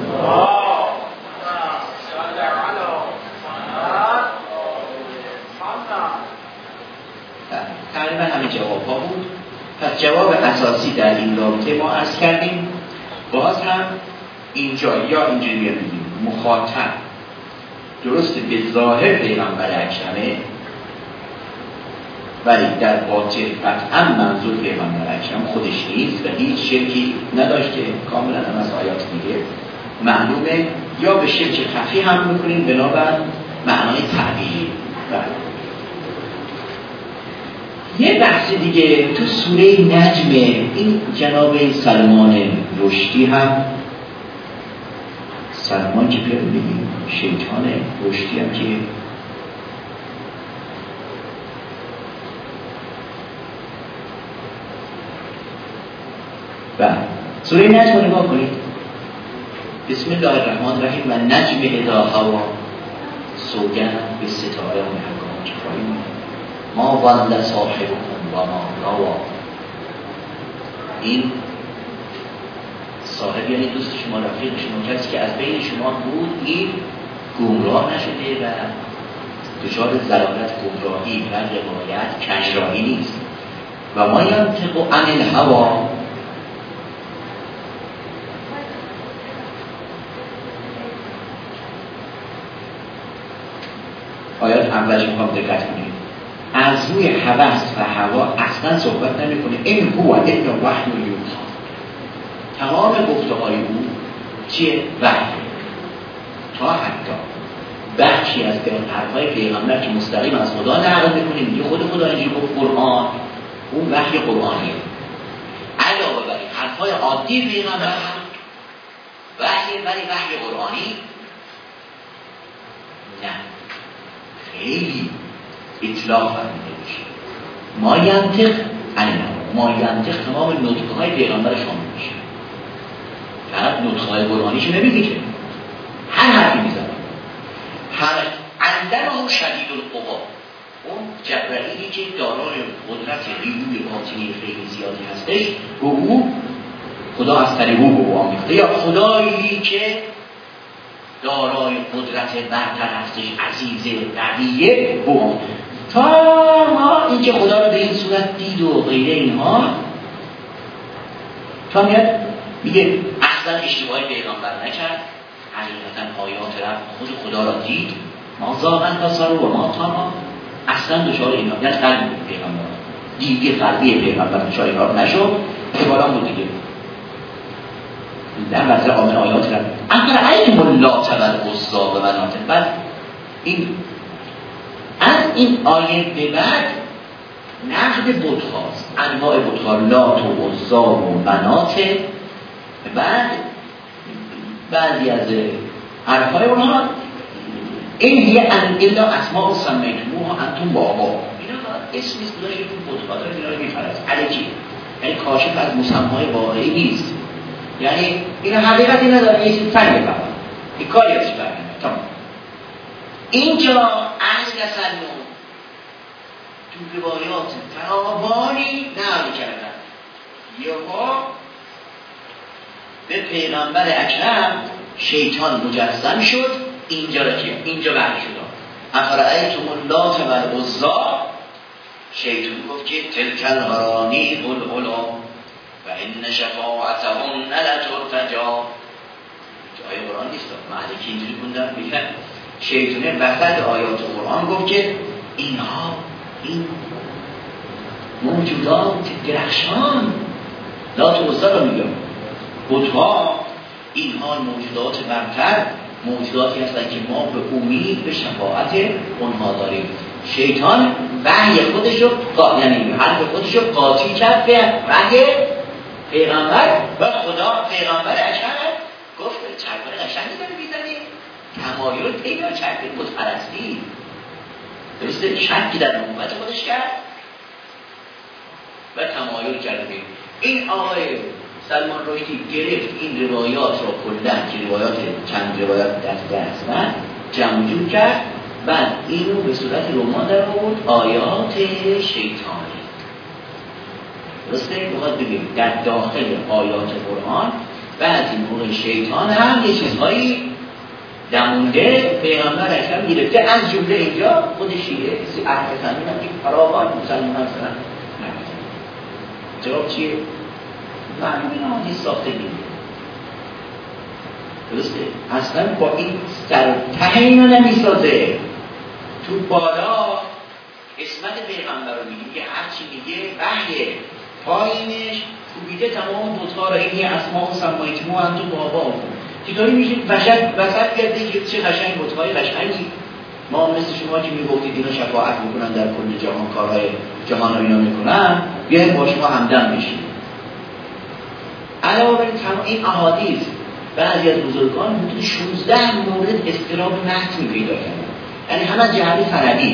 تقریبا همین جواب ها بود. پس جواب اساسی در این رابطه ما عرض کردیم. باز هم اینجا یا اینجوری میگیم مخاطب درسته به ظاهر پیغمبر اکرمه، ولی در باطن قطعا منظور پیغمبر اکرم خودش نیست و هیچ شرکی نداشته، کاملا هم از آیات میگه معلومه، یا به شرک خفی هم میکنیم بنابر معنای تعبیری. یه بحث دیگه تو سوره نجم، این جناب سلمان رشدی هم، سلمان که پیدا بگیم شیطان رشدی هم که و سوره نجم رو نگاه کنید. بسم الله الرحمن الرحیم و نجم اذا هوا، سوگند به ستاره و حکام که خواهیم ما ضل صاحبكم و ما غوا. این صاحب یعنی دوست شما، رفیق شما، کسی که از بین شما بود، این گمراه نشده و دچار ضلالت، گمراهی و روایت کژراهی نیست. و ما ینطق عن الهوا، آیات اولش میخوام دقت کنید، از روی هوس و هوا اصلا صحبت نمیکنه. این هو الا وحی یوحی، تمام گفته های او چیه؟ وحی. تا حتی بخشی از حرفای پیغمبر که مستقیم از خدا نقل میکنه، میگه خود خدا اینجوری گفت قرآن، اون وحی قرآنیه. علاوه بر این حرفای عادی پیغمبر وحی، ولی وحی قرآنی نه، خیلی اطلاق فرموده میشه. ما ینطق عن الهوا، ما ینطق تمام نطقهای پیغمبر شامل میشه، فقط نطقهای قرآنیشو نمیگه که هر حرفی میزنه. هر عندما شدید القوا، اون جبرئیلی که دارای قدرت نیروی باطنی خیلی زیادی هستش، به او خدا از طریق او به او آمیخته، یا خدایی که دارای قدرت برتر هستش، عزیز قویه، بو تا ما این که خدا رو به این صورت دید و غیره اینها، تا میاد میگه اصلا اشتباهی پیغمبر نکرد، حقیقتا آیات رب خود خدا را دید، ما زاغن بصر و ما طغی، اصلا دچار اینا، یعنی قلب پیغمبر دیگه، قلبی پیغمبر دچار اینا نشد، بالا بود دیگه. در وضع آمن آیات رب اگر ایتم اللات و العزی و منات، بعد این از این آیه به بعد نقد بت هاست، انواع بت ها، لات و عزی و منات. بعد بعضی از حرفای اونها این هی ان الا اسماء سمیتموها انتم بابا، اینا اسمی است گذاشتید بت ها رو، اینا رو میفرست الکی، یعنی کاشف از مسمای واقعی نیست، یعنی این حقیقتی نداره، یه چیز فرقی بفرد، این کاری ازش برنامه. تمام. اینجا اهل تسنن تو روایات فراوانی نقل کردن، یهو به پیغمبر اکرم شیطان مجسم شد. اینجا را که اینجا وحی شد، افرأیتم اللات و العزی، شیطان گفت که تلک الغرانی العلا و ان شفاعتهن لترتجا. آیه قرآن نیست، مالکی اینجوری خوندم، میگن شیطان وسط آیات قرآن گفت که اینها، این موجودات درخشان، لات و عزی رو میگم، بت‌ها، اینها موجودات برتر، موجوداتی هستند که ما به امید به شفاعت اونها داریم. شیطان وحی خودش رو، یعنی حرف خودش رو قاطی کرد به وحی پیغمبر و خدا. پیغمبر اکرم گفت چربان قشنگی داره میزنی، تمایل پیدا کرده بت‌پرستی، درسته؟ شکی در نبوت خودش کرد و تمایل کرده. این آقای سلمان رشدی گرفت این روایات را کلا، که روایات چند روایات دست هستن، جمع جور کرد، بعد اینو به صورت رمان در آورد، آیات شیطانی. درسته؟ میخواد بگیم در داخل آیات قرآن بعضی موقع شیطان هم یه چیزهایی دمونده پیغمبر اکرم گرفته، از جمله اینجا خود شیعه اهل سنت هم که فراوان مسلمان هستن. جواب چیه؟ معلوم این حدیث ساخته گیره. درسته؟ اصلا با این سر ته اینو نمیسازه. تو بالا اسمت پیغمبر رو میگه، میگه هر چی میگه وحیه، پایینش کوبیده تمام دوتا رو، این اسما و سمایتمو هم تو بابا چطوری میشه وسط وسط کرده که چه قشنگ بت‌های قشنگی. ما مثل شما که میگفتید اینا شفاعت میکنن در کل جهان، کارهای جهان رو اینا میکنن، بیایم با شما همدم بشیم. علاوه بر این احادیث بعضی از بزرگان حدود شانزده مورد اضطراب متنی پیدا کردن، یعنی هم از جهت سندی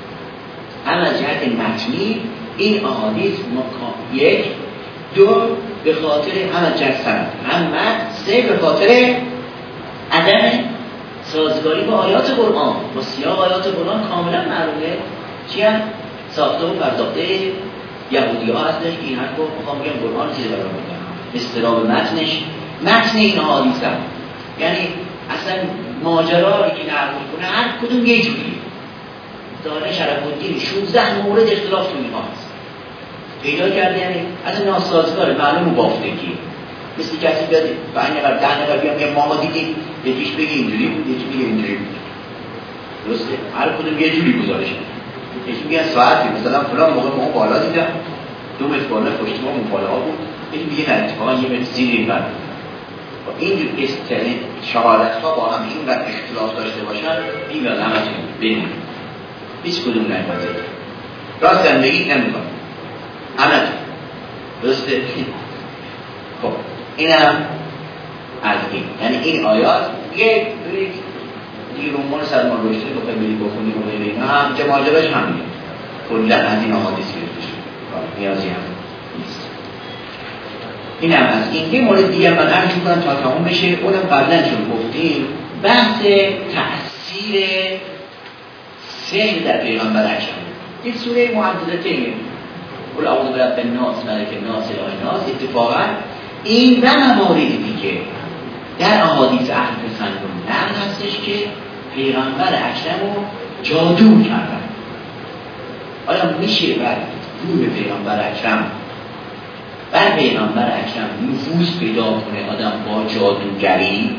هم از جهت متنی این احادیث یک دو به خاطر هم از جهت سند هم متن، سه به خاطر عدم سازگاری با آیات قرآن، با سیاق آیات قرآن کاملا معلومه چی هم ساخته و پرداخته یهودی ها هستش که این حرف رو میخوام بگم قرآن چیزی برای میگم استراب متنش متن این حدیث هم، یعنی اصلا ماجرا رو که نقل میکنه هر کدوم یه جوری داره. شرف الدین شانزده مورد اختلاف تو اینها هست پیدا کرده، یعنی اصلا ناسازگاره، معلوم بافتگی. مثل کسی بیاد پنج نفر ده نفر بیان میگه ما دیدیم، یکیش بگه اینجوری بود، یکی بگه اینجوری بود، درسته؟ هر کدوم یه جوری گزارش میده. یکی میگه ساعتی مثلا فلان موقع ما بالا دیدم، دو متر بالا پشت ما اون بالا بود، یکی میگه نه اتفاقا یه متر زیر این بر. اینجور استنه شهادت ها با هم این وقت اختلاف داشته باشن، این وقت همه چون بینید هیچ کدوم نمیده راست هم بگید نمیکنم همه درسته. خب این هم از این، یعنی این آیات یه برید دیگه رمان سلمان روشته بخواه برید بخونی و برید اینا هم چه ماجراش همینه، کلا از این آحادیث گرفته شد، نیازی هم نیست. این هم از این. یه مورد دیگه من هم چون کنم تا تمام بشه، اونم قبلا چون گفتیم بحث تأثیر سحر در پیغمبر اکرم. این سوره معددتینه، قل اعوذ برب الناس ملک الناس اله الناس. اتفاقا این و موارد دیگه در احادیث اهل سنت نقل هستش که پیغمبر اکرم رو جادو کردن. آیا میشه بر روح پیغمبر اکرم بر پیغمبر اکرم نفوذ پیدا کنه آدم با جادوگری؟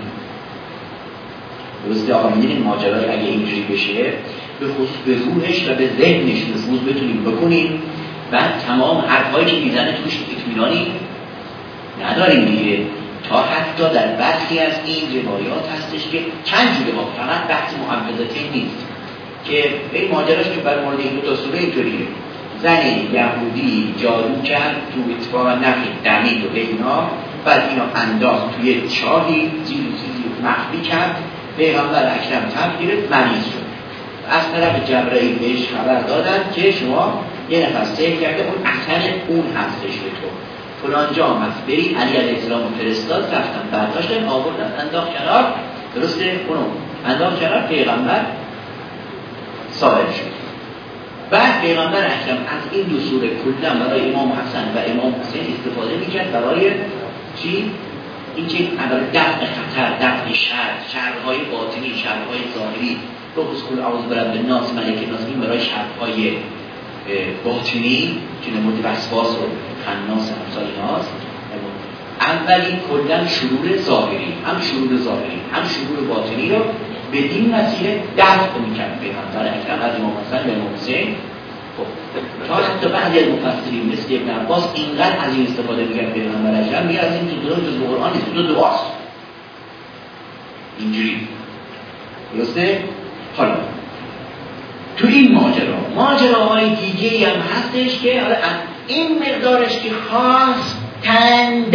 درسته آقا میدونید ماجرای اگه اینجوری بشه به خصوص به روحش و به ذهنش نفوذ بتونیم بکنیم و تمام حرفایی که میزنه توش اطمینانی نداریم دیگه. تا حتی در برخی از این روایات هستش که چند جوره ها، فقط بحث معوذتین نیست که این ماجراش که بر مورد این دو تا سوره اینطوریه. زن یهودی جادو کرد تو اتفاق نفی دمید و اینا، بعد اینا انداخت توی چاهی زیر و چیزی مخفی کرد، پیغمبر اکرم تب گرفت مریض شد. از طرف جبرائیل بهش خبر دادن که شما یه نفر سحر کرده، اون اثر اون هستش به تو فلان جا هم هست، بری علی علیه السلام رو فرستاد، رفتن برداشتن آوردن انداخت کنار، درسته؟ اونو انداخت کنار، پیغمبر صاحب شد. بعد پیغمبر اکرم از این دو سوره کلا برای امام حسن و امام حسین استفاده میکرد برای چی؟ این که برای دفع خطر، دفع شر، شرهای باطنی، شرهای ظاهری. به خصوص اعوذ برب الناس ملک الناس، این برای شرهای باطنی که نمود وسواس و خناس امثال ایناست. اولین کلا شرور ظاهری، هم شرور ظاهری هم شرور باطنی رو به این وسیله دفع میکرد پیغمبر اکرم از امام حسن و امام حسین. تا حتی بعضی از مفسرین مثل ابن عباس اینقدر از این استفاده میکرد پیغمبر اکرم، میگه از این تو دعا جز قرآن نیست، تو دعاست اینجوری، درسته؟ حالا تو این ماجرا ماجراهای دیگه هم هستش که حالا این مقدارش که خاص تند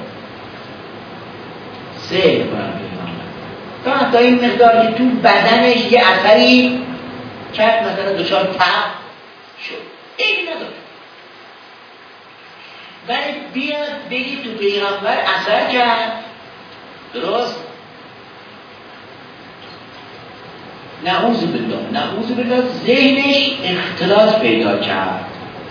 سه کنم تا حتی این مقدار که تو بدنش یه اثری کرد، مثلا دچار تب شد، این نداره. ولی بیاد بگی تو پیغمبر اثر کرد، درست؟ نعوذ بالله نعوذ بالله ذهنش اختلاط پیدا کرد.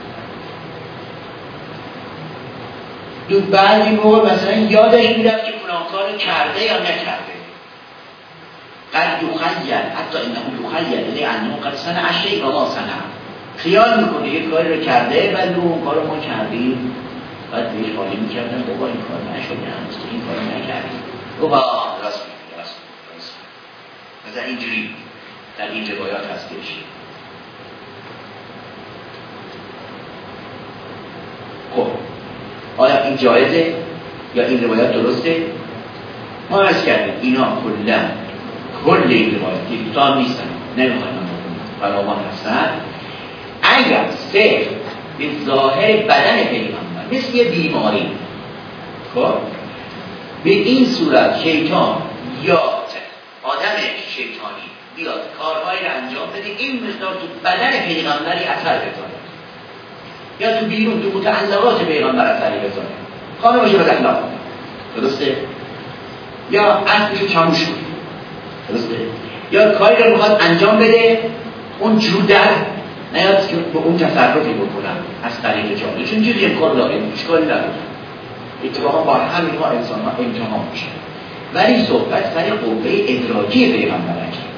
دو بعضی موقع مثلا یادش میرفت که فلان کار کرده یا نکرده. قد یخیل، حتی انه یخیل الی انه قد صنع الشیء و ما صنع. خیال میکنه یک کاری رو کرده ولی اون کار رو ما کردیم. بعد بهش حالی میکردن بابا این کار نشد، این کار رو نکردیم. بابا راست مثلا اینجوری در این روایات هستش. خب آیا این جایزه یا این روایت درسته؟ ما عرض کردیم اینا کلا کل این روایت که دوتا نیستن، نمیخوایم فراوان هستن. اگر صرف به ظاهر بدن پیغمبر مثل یه بیماری، خب به این صورت شیطان یا آدم شیطانی بیاد کارهایی رو انجام بده، این مقدار تو بدن پیغمبری اثر بذاره یا تو بیرون تو متعلقات پیغمبر اثری بذاره، خانه باشه به اخلاق، درسته؟ یا اصلشو چموش کنه، درسته؟ یا کاری رو میخواد انجام بده اون جور در نیاد که به اون تصرفی بکنم از طریق جامعه، چون چیزی امکان داره، اشکالی نداره، اتفاقا با همین ها انسان ها امتحان میشه. ولی صحبت سر قوه ادراکی پیغمبر اکرم،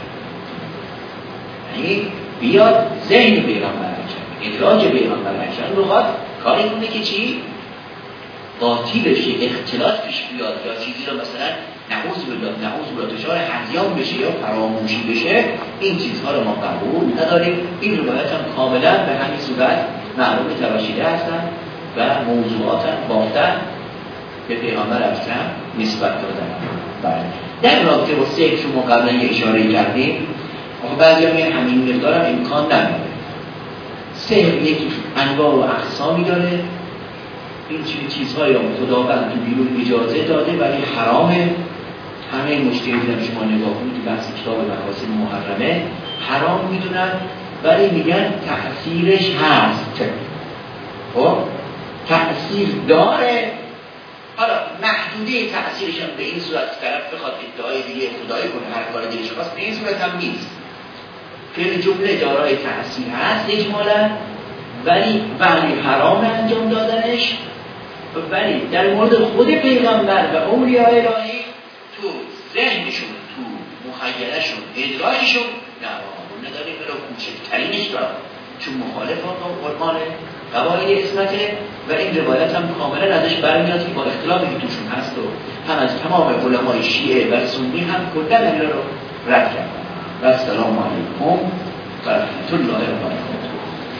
یعنی بیاد ذهن پیغمبر اکرم، ادراک پیغمبر اکرم رو خواد کاری کنه که چی؟ قاطی بشه، اختلاط پیش بیاد یا چیزی رو مثلا نعوذ بالله نعوذ بالله دچار هذیان بشه یا فراموشی بشه. این چیزها رو ما قبول نداریم. این روایت هم کاملا به همین صورت معلوم تراشیده هستن و موضوعات بافتن به پیغمبر اکرم نسبت دادن. بله. در رابطه با سحر که ما قبلا یه اشاره کردیم، آخه بعضی هم همین مقدار هم امکان نداره. سحر یک انواع و اقسامی داره. این چیزهایی هم خداوند تو بیرون اجازه داده ولی حرامه. همه مشکلی دیدم شما نگاه کنید تو بحث کتاب مقاصد محرمه حرام میدونن ولی میگن تأثیرش هست. خب تأثیر داره. حالا محدوده تأثیرش هم به این صورت طرف بخواد ادعای دیگه خدایی کنه هر کار دیگه شخص به این صورت هم نیست. فعل جمله دارای تأثیر هست اجمالا ولی ولی حرام انجام دادنش. ولی در مورد خود پیغمبر و اولیاء الهی تو ذهنشون تو مخیلشون ادراکشون نه قبول نداریم برای کوچکترینش را چون مخالف با قرآن قواعد اسمته و این روایت هم کاملا ازش برمیاد که با اختلافی که توشون هست و هم از تمام علمای شیعه و سنی هم کلا این رو رد کردن. و السلام علیکم و رحمت الله و برکاته.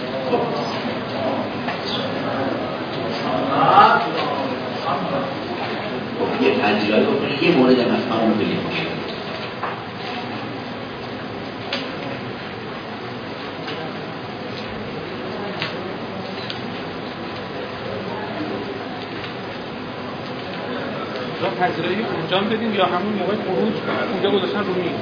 خب یه تنظیرهایی بکنید یه مورد هم از همون رو بگید باشه. را پذیرایی انجام بدیم یا همون موقع خروج اونجا گذاشتن رو میز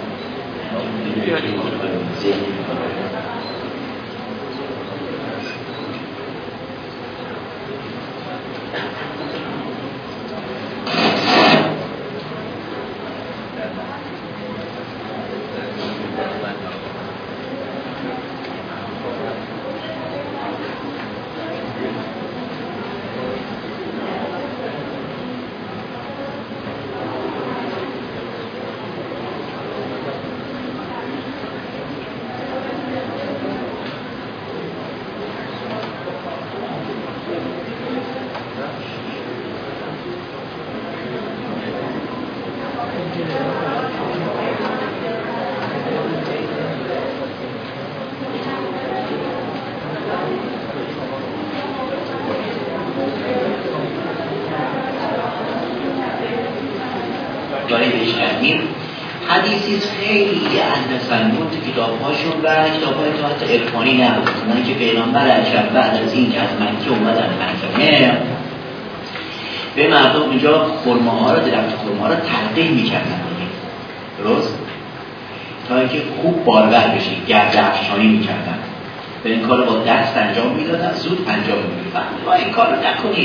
حدیثی خیلی از تسنن تو کتاب‌هاشون و کتاب‌های تا حتی عرفانی نبود. اونایی که پیغمبر اکرم بعد از این که از مکه اومدن مکه به مردم اینجا خرماها رو درخت خرما رو تلقیح می‌کردن درست تا اینکه خوب بارور بشه گرد افشانی می‌کردن. به این کار با دست انجام میدادن زود انجام میدادن. ما این کار رو نکنید.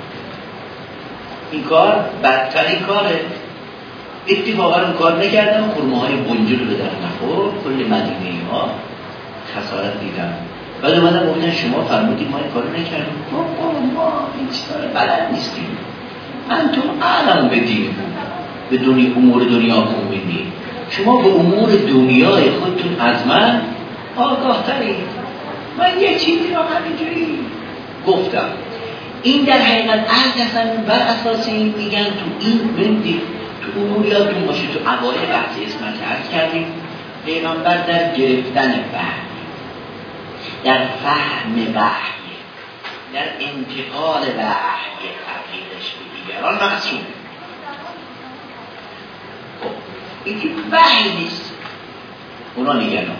این کار بدترین کاره. اتفاقا اون کار نکردن خرماهای بنجل رو بدن نخور کل مدینه ها خسارت دیدن. بعد اومدن گفتن شما فرمودید ما این کار نکردیم. بابا ما این چیزا رو بلد نیستیم. انتم اعلم بدین به دنیا امور دنیا می‌بینید. شما به امور دنیای خودتون از من آگاه ترید. من یه چیزی رو همینجوری گفتم. این در حقیقت اصلا بر اساس این میگن تو این بندی تو اموریاتون باشه. تو اوایل بحث اسمت عرض کردیم پیغمبر در گرفتن وحی، در فهم وحی، در انتقال وحی تبلیغش به دیگران معصوم. خب این که وحی نیست اونا نگران،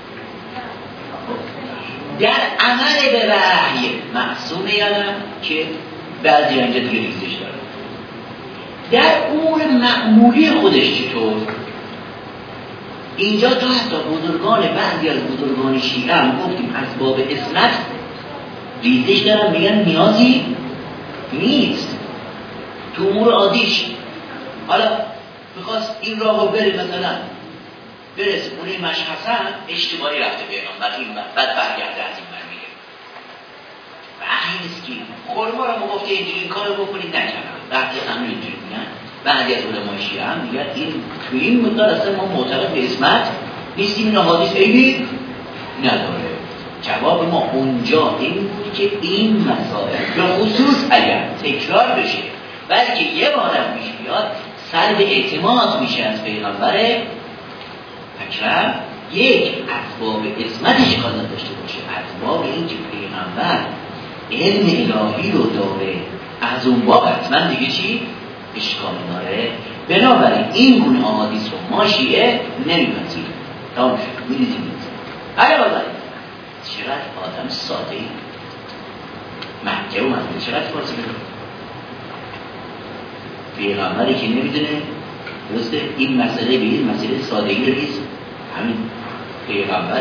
در عمل به وحی معصومه یا نه که بعضی اینجا دیگه ریزش داره. در امور معمولی خودش چطور؟ اینجا تا حتی بزرگان بعضی از بزرگان شیعه هم گفتیم از باب عصمت ریزش دارن، میگن نیازی نیست تو امور عادیش. حالا میخواست این راهو بره، مثلا برسه اونه مشخصا اشتباهی رفته پیغمبر این بعد برگرده از این برمیگه وحی نیست که خورما رو مگفته اینجوری این کار رو بکنید نکردم، بعضی همه اینجوری میگن. بعضی از علمای شیعه هم میگن این توی این مقدار اصلا ما معتقد به عصمت نیستیم، این حادث عیبی نداره. جواب ما اونجا این بود که این مسائل به خصوص اگر تکرار بشه بلکه یه بارم پیش بیاد سلب اعتماد میشه از پیغمبر اکرم. یک اسباب عصمتش قضا داشته باشه، اسباب این که پیغمبر علم الهی رو داره، از اون باب حتما دیگه چی؟ اشکال داره. بنابراین این گونه احادیث رو ما شیعه نمی‌پذیریم. تمام شد، می‌ریزیم. حالا بازاریم چقدر آدم ساده ای مکه و مدینه چقدر فاصله داره. پیغمبری که نمیدونه درسته این مسئله به این مسئله سادگی نیست، همین پیغمبر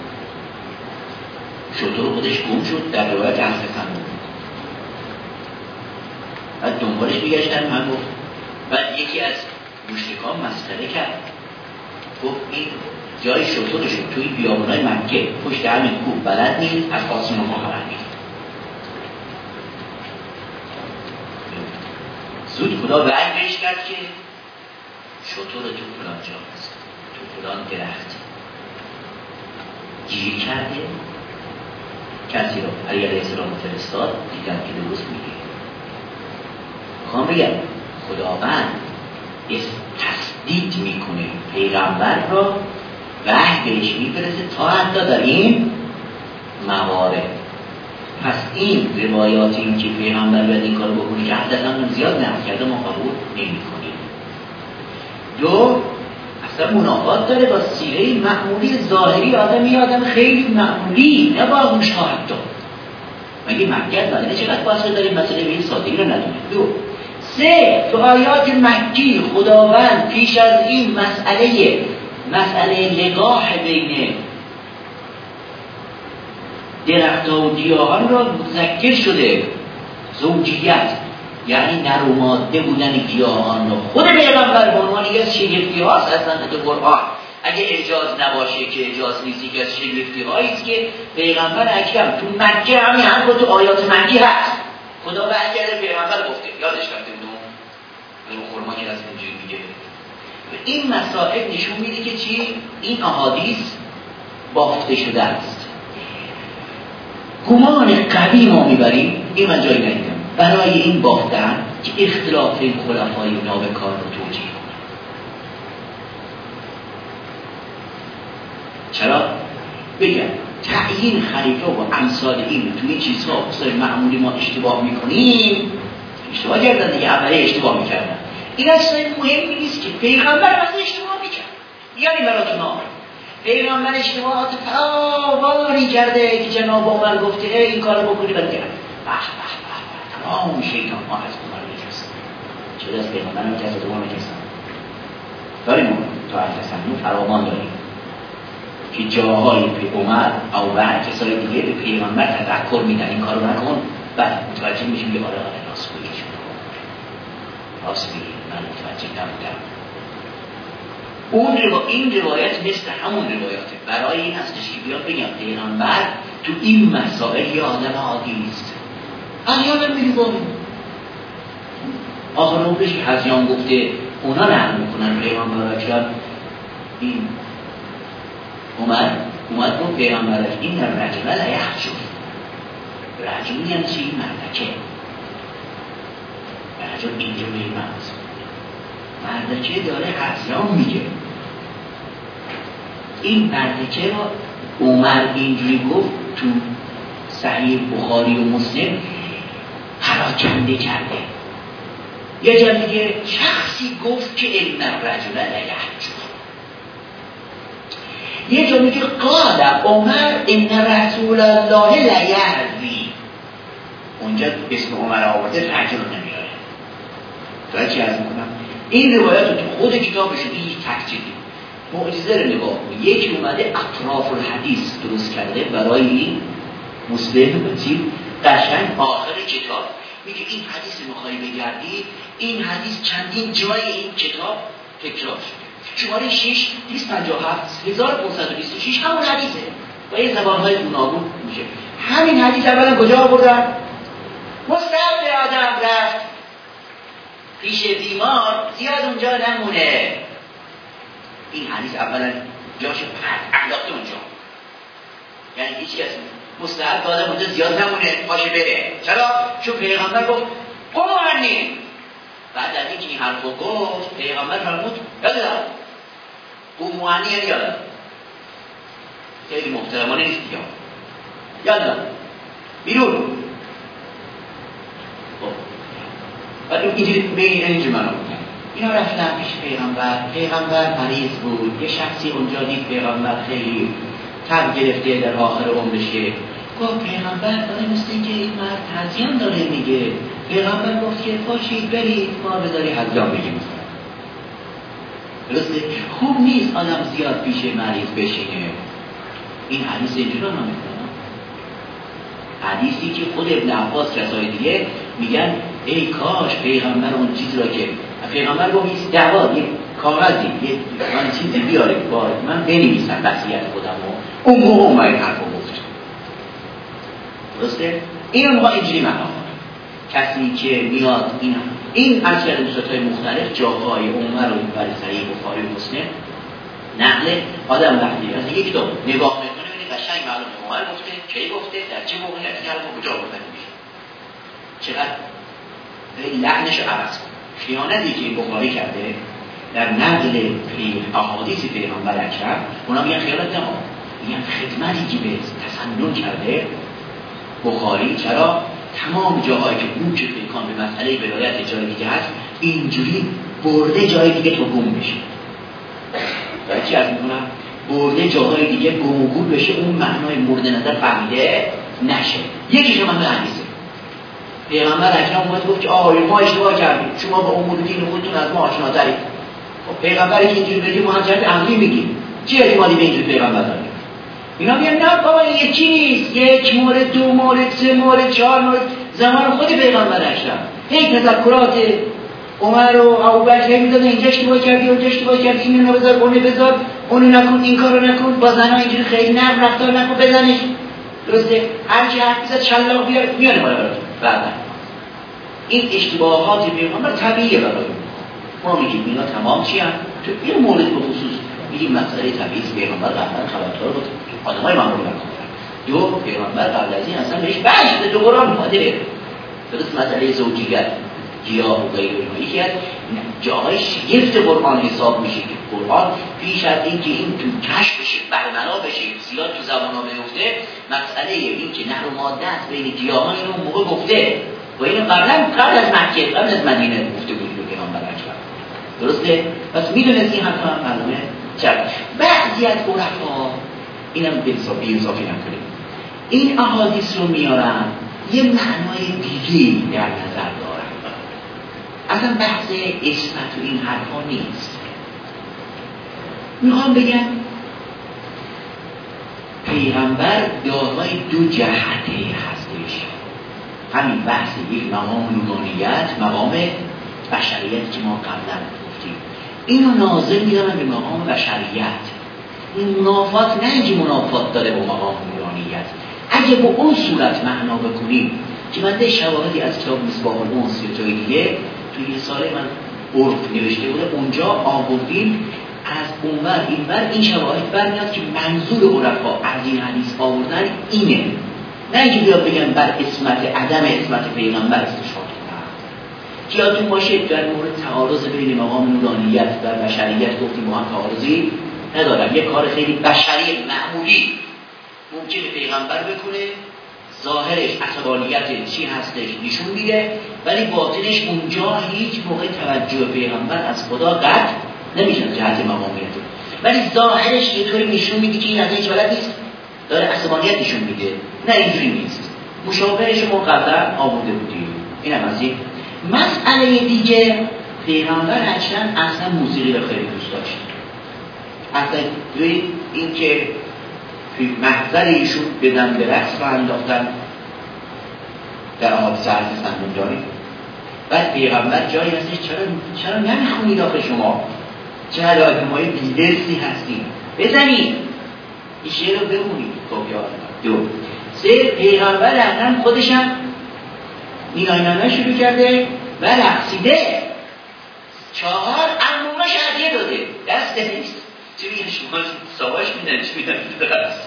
شطور خودش گم شد در روایت حضرت سمون، بعد دنبالش میگشتن من گفت، بعد یکی از مشرکان مسخره کرد گفت این جای شطورش توی بیابونای مکه پشت همین کوه بلد نیست، از آسمان ما خبر نیست. زود خدا وعد بهش کرد که شطور تو فلان جا هست، تو فلان درخت گیر کرده کسی رو علی علیه السلام فرستاد، دیدن که درست میگه. میخوام بگم خداوند تصدیق میکنه پیغمبر را، وحی بهش میفرسته تا حتی در این موارد. پس این روایات این که پیغمبر باید این کارو بکنه که حتی هم زیاد نقل کرده ما قبول نمی‌کنیم. دو، اصلا منافات داره با سیره معمولی ظاهری آدمی، آدم خیلی معمولی، نه با اون شاهد دار. مگه مکه مدینه چقدر فاصله داریم مسئله به این سادگی رو ندونه. دو، سه، تو آیات مکی خداوند پیش از این مسئله مسئله لقاح بین درخت‌ها و گیاهان را متذکر شده. زوجیت یعنی نر و ماده بودن گیاهان را خود پیغمبر به عنوان یک از شگفتی‌هاست اصلا تو قرآن. اگه اجاز نباشه که اجاز نیستی که از شگفتی‌هایی است که پیغمبر اکرم تو مکه همین هم تو آیات مکی هست. خدا به اجر پیغمبر گفته، یادش رفته بود اون خرما که از اینجوری میگه. این مسائل نشون میده که چی؟ این احادیث بافته شده است. گمان قوی ما میبریم، این من جایی ندیدم برای این بافتن که اختلاف این خلفای نابکار رو توجیه کنه. چرا؟ بگم تعیین خلیفه و امثال این توی چیزها بسای معمولی ما اشتباه میکنیم، اشتباه کردن دیگه، اولی اشتباه میکردن. این اصلا مهمی نیست که پیغمبر از اشتباه میکرد، یعنی براتون آمد پیغمبر اشتباهات فراوانی کرده که جناب عمر گفته ای این کارو بکنی بعد کرد. بخ بخ بخ تمام شیطان ها از عمر میکرسن، چه از پیغمبر هم که از عمر میکرسن. داریم اون تا از تصنیف فراوان داریم که جاهای به عمر او بعد کسای دیگه به پیغمبر تذکر میدن این کارو نکن، بعد متوجه میشیم که آره آره راست میگی، راست میگی، من متوجه نبودم. اون رو این روایت مثل همون روایاته، برای این هستش که بیاد بگم پیغمبر تو این مسائل یه آدم عادی نیست. احیانا میگه با آخر نوبش که هزیان گفته اونا نقل میکنن پیغمبر اکرم این عمر اومد گفت پیغمبر این در رجل لیخ شد. رجل یعنی چی؟ مردکه. رجل اینجا میمند مردکه داره هزیان میگه. این برتکه را عمر اینجوری گفت تو صحیح بخاری و مسلم پراکنده کرده. یه جا دیگه شخصی گفت که ان الرجل لیحج. یه جا میگه قال عمر ان رسول الله لیحضی. اونجا اسم عمر آورده، رجل رو نمیاره. داره چی عرض میکنم؟ این روایت رو تو خود کتابش دیگه تکجیدی معجزه رو نگاه کنید. یکی اومده اطراف الحدیث درست کرده برای این مسلم بچی قشنگ آخر کتاب میگه این حدیث میخوایی بگردی، این حدیث چندین جای این کتاب تکرار شده. شماره شش دویست و پنجاه و هفت هزار و پانصد و بیست و شش همون حدیثه با این زبانهای گوناگون میشه. همین حدیث اولا کجا آوردن؟ مستحب آدم رفت پیش بیمار زیاد اونجا نمونه. این حدیث اولا جاش پرد انداخته اونجا، یعنی هیچ کس مستحب آدم اونجا زیاد نمونه، پاشه بره. چرا؟ چون پیغمبر گفت قوم عنی. بعد از اینکه این حرفو گفت پیغمبر فرمود یادم قوم عنی، یعنی یادم خیلی محترمانه نیست دیگه، یادم بیرون. بعد اینجوری به این اینجوری منو بودن اینا رفتن پیش پیغمبر. پیغمبر مریض بود. یه شخصی اونجا دید پیغمبر خیلی تب گرفته در آخر عمرشه. گفت پیغمبر داره مثل اینکه این مرد هزیان داره میگه. پیغمبر گفت که پاشید برید ما بذاری هزیان بگیم. درسته؟ خوب نیست آدم زیاد پیش مریض بشینه. این حدیث اینجوری رو نمیکنه. حدیثی که خود ابن عباس کسای دیگه میگن ای کاش پیغمبر اون چیز را که پیغمبر گفت دعوا یک کاغذی یک من چیزی بیاره با من بنویسم وصیت خودمو، اون موقع اون باید حرفو گفت. درسته؟ اینو ما اینجوری معنا کسی که میاد این این از روایت‌های مختلف جاهای عمر و برای صحیح بخاری و مسلم نقل آدم وقتی از یک دو نگاه میکنه ببینید قشنگ معلومه عمر گفته کی گفته در چه موقعیتی حرفو کجا گفته میشه. چقدر لعنش رو عوض کنه. خیانتی که بخاری کرده در نقل احادیث پیغمبر اکرم، اونا میگن خیانت نما، میگن خدمتی که به تسنن کرده بخاری. چرا؟ تمام جاهایی که اون که پیکان به مسئله ولایت جای دیگه هست اینجوری برده جای دیگه تو گم بشه. برای چی عرض میکنم؟ برده جاهای دیگه گم و گور بشه، اون معنای مورد نظر فهمیده نشه. یکیش هم همه حدیثه. پیغمبر اکرم اومد گفت که آقا ما اشتباه کردیم، شما با امور دین خودتون از ما آشناترید. خب پیغمبری که اینجوری بگیم ما حجت عقلی میگیم، چی اعتمادی به اینجور پیغمبر داریم؟ اینا میگن نه بابا این یکی نیست، یک مورد، دو مورد، سه مورد، چهار مورد زمان خود پیغمبر اکرم. هی تذکرات عمر و ابوبکر میدادن اینجا اشتباه کردی، اونجا اشتباه کردی، اینو بذار، اونو بذار، اونو نکن، این کارو نکن، با زنا اینجوری خیلی نرم رفتار نکن، بزنش. درسته؟ هر کی حرف بزنه شلاق بیار میاره بالا براتون. بعد این اشتباهات پیغمبر طبیعیه برای ما. میگیم اینا تمام چی هم؟ تو این مورد به خصوص میگیم مسئله طبیعی پیغمبر قبلا خبردار بود. آدمای معمولی نکنن. دو پیغمبر قبل از این اصلا بهش بحث دو قرآن اومده. درست مسئله زوجیت گیاه و غیر اینها یکی از جاهای شگفت قرآن حساب میشه که قرآن پیش از این که این تو کشف بشه برملا بشه زیاد تو زبان‌ها بیفته مسئله این که نهر و ماده است بین گیاهان اینو اون موقع گفته و اینو قبلا قبل از مکه قبل از مدینه گفته بود به پیغمبر اکرم. درسته؟ پس میدونست این حرف هم معلومه. چرا بعضی از عرفا اینم به حسابی اضافی نکنیم این احادیث رو میارن یه معنای دیگه در نظر دارن. اصلا بحث اسمت و این حرفا نیست. میخوام بگم پیغمبر دارای دو جهته هستش. همین بحث یک مقام نورانیت، مقام بشریت که ما قبلا گفتیم اینو نازل میدارن به مقام بشریت. این منافات نه اینکه منافات داره با مقام نورانیت. اگه با اون صورت معنا بکنیم که من ده شواهدی از کتاب مصباح الانس یا جای دیگه توی یه ساله من عرف نوشته بوده اونجا آوردیم از اونور اینور این شواهد برمیاد که منظور عرفا از این حدیث آوردن اینه، نه اینکه بیاد بگن بر اسمت عدم اسمت پیغمبر استشهاد کنن. که یادتون باشه در مورد تعارض بین مقام نورانیت و بشریت گفتیم با هم تعارضی ندارن. یه کار خیلی بشری معمولی ممکنه پیغمبر بکنه، ظاهرش عصبانیت چی هستش نشون میده، ولی باطنش اونجا هیچ موقع توجه پیغمبر از خدا قطع نمیشه از جهت مقامیته، ولی ظاهرش یه طوری نشون میده که این از هیچ بلد نیست، داره عصبانیت نشون میده. نه اینجوری نیست. مشابهش ما قبلا آورده بودیم. اینم از این مسئله دیگه. پیغمبر اصلا اصلا موسیقی رو خیلی دوست داشت. اصلا دوی این که توی محضر ایشون بدن به رقص رو انداختن در حادثه عرض سندانجانی. بعد پیغمبر جایی هستش چرا چرا نمیخونید آخه شما؟ چه آدمای بی‌درسی هستید؟ بزنید این شعر رو بخونید. خب یا دو سه پیغمبر اصلا خودشم نیناینانه شروع کرده و رقصیده. چهار امومش هدیه داده، دست نیست. چه میگن شما سواش میدن چه میدن درست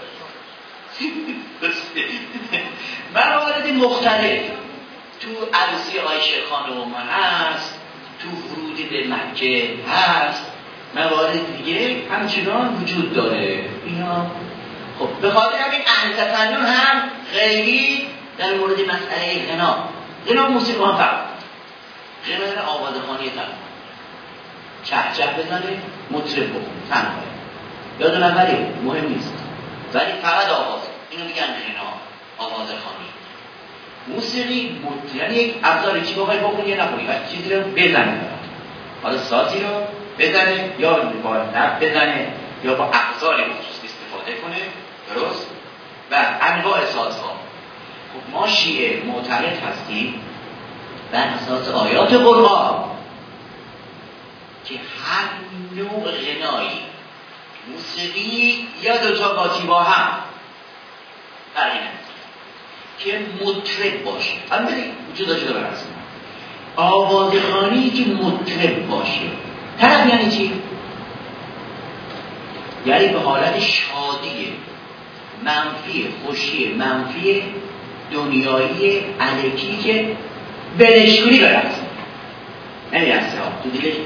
موارد مختلف تو عروسی عایشه خانم هست، تو ورود به مکه هست، موارد دیگه همچنان وجود داره. اینا خب به خاطر همین اهل تفنن هم خیلی در مورد مسئله غنا غنا موسیقی هم فقط غنا در آوازخوانی تنها چه چه بزنه مطرب بخون تنها یادون اولی مهم نیست، ولی فقط آواز. اینو میگن غنا آوازخوانی. موسیقی یعنی یک ابزاری چی بخوای بخونی یا نخونی و چیزی رو بزنه، حالا سازی رو بزنه یا با نب بزنه یا با ابزاری مخصوص استفاده کنه. درست؟ و انواع سازها. خب ما شیعه معتقد هستیم بر اساس آیات قرآن که هر نوع غنایی موسیقی یا دوتا قاطی با هم فرقی نداره که مطرب باشه. هم بریم جدا جدا برسیم. آوازخوانی که مطرب باشه طرف یعنی چی؟ یعنی به حالت شادی منفی خوشی منفی دنیایی الکی که بلشگونی برسه نمیرسه ها تو دیگه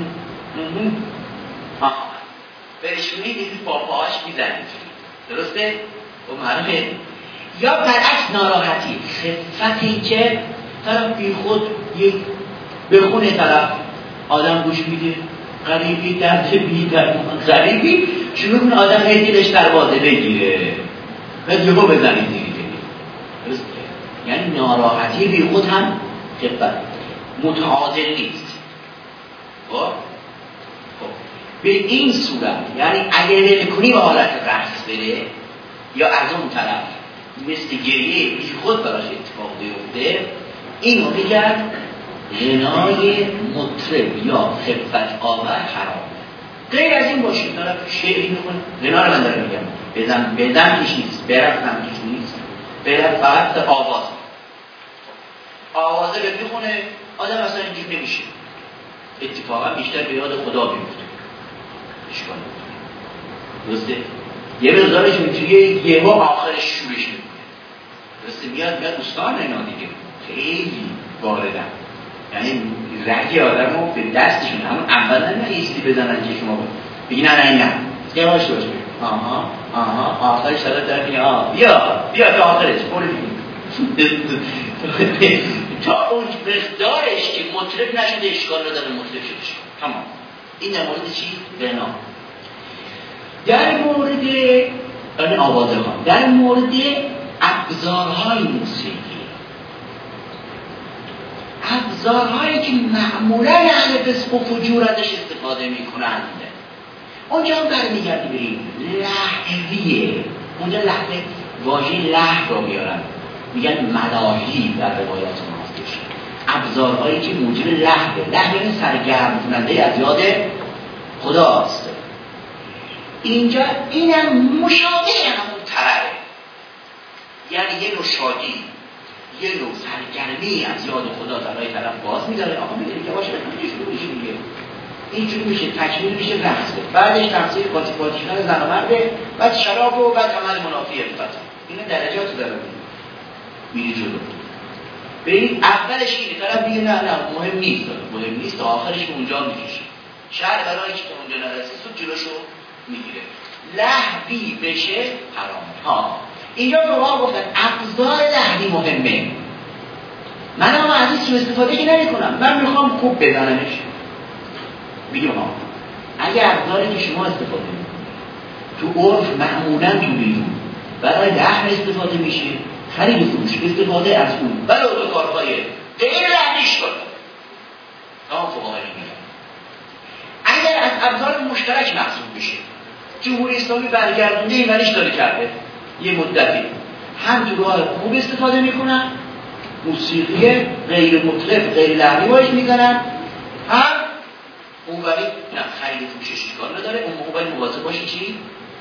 بلشگونی دیگه با پاهاش میزنه. درسته؟ و معلومه. یا برعکس ناراحتی خفتی که طرف بی خود یک بخونه طرف آدم گوش میده غریبی درد بی درد غریبی شروع کنه آدم هیدیلش دروازه بگیره و یهو بزنید دیگه. درسته؟ یعنی ناراحتی بی خود هم خفت متعادل نیست. خب خب به این صورت یعنی اگر ول کنی به حالت رقص بره یا از اون طرف مثل گریه بی خود براش اتفاق بیفته، اینو میگن غنای مطرب یا خفت آور حرام. غیر از این باشید طرف شعری میخونه غنا رو من دارم میگم بزن بزن پیش نیست برفتم پیش نیست برفت فقط آواز آوازه رو میخونه آدم اصلا اینجور نمیشه، اتفاقا بیشتر به یاد خدا بیفته. اشکال درسته؟ یه مقدارش میتونه یهو آخرش شورش میکنه. درسته؟ میاد میاد دوستان اینا دیگه خیلی واردن، یعنی رگی آدم رو به دستشون همون اول نه ایستی بزنن که شما بگی نه نه نه یواش باشه آها آها آخرش شده در میگه آه بیا بیا تا آخرش برو دیگه تا اون مقدارش که مطرب نشده اشکال رو داره مطرب شده شد. تمام. این در مورد چی؟ غنا. در مورد یعنی آوازخوان، در مورد ابزارهای موسیقی، ابزارهایی که معمولا اهل فسق و فجور ازش استفاده میکنند اونجا هم برمیگردی بریم لهویه. اونجا لهوه واژه لهو رو میارن میگن ملاهی در روایات ما هستش. ابزارهایی که موجب لهوه. لهو یعنی سرگرم کننده از یاد خداست. اینجا اینم مشابه همون طرفه، یعنی یه نوع شادی یه نوع سرگرمی از یاد خدا برای طرف باز می‌داره. آقا می‌دونی که باشه همینجوری شروع میشه دیگه، اینجوری میشه تکمیل میشه رقصه، بعدش تفسیر قاطی قاطی شدن زن و مرده، بعد شراب و بعد عمل منافی البته. این درجات داره میری جلو. ببین اولش اینه طرف میگه نه نه مهم نیست، مهم نیست تا آخرش به اونجا میکشه. شهر برای که اونجا نرسه سود جلوشو میگیره. لهوی بشه حرامه. ها اینجا فقها گفتن ابزار لهوی مهمه. من اما از این سوء استفاده که نمی کنم، من میخوام خوب بزنمش. میگم ها اگه ابزاری که شما استفاده میکنید تو عرف معمولا تو بیرون برای لحم استفاده میشه، خرید و فروش استفاده از اون ولو تو کارهای غیر لحمیش کنید تمام فقها میگن اگر از ابزار مشترک محسوب بشه، جمهوری اسلامی برگردونده این وریش داره کرده یه مدتی هم تو راه خوب استفاده میکنن، موسیقی غیر مطلق غیر لحمی باش میزنن، هم اون وری نه خرید فروشش کار نداره، اون موقع باید مواظب باشی چی؟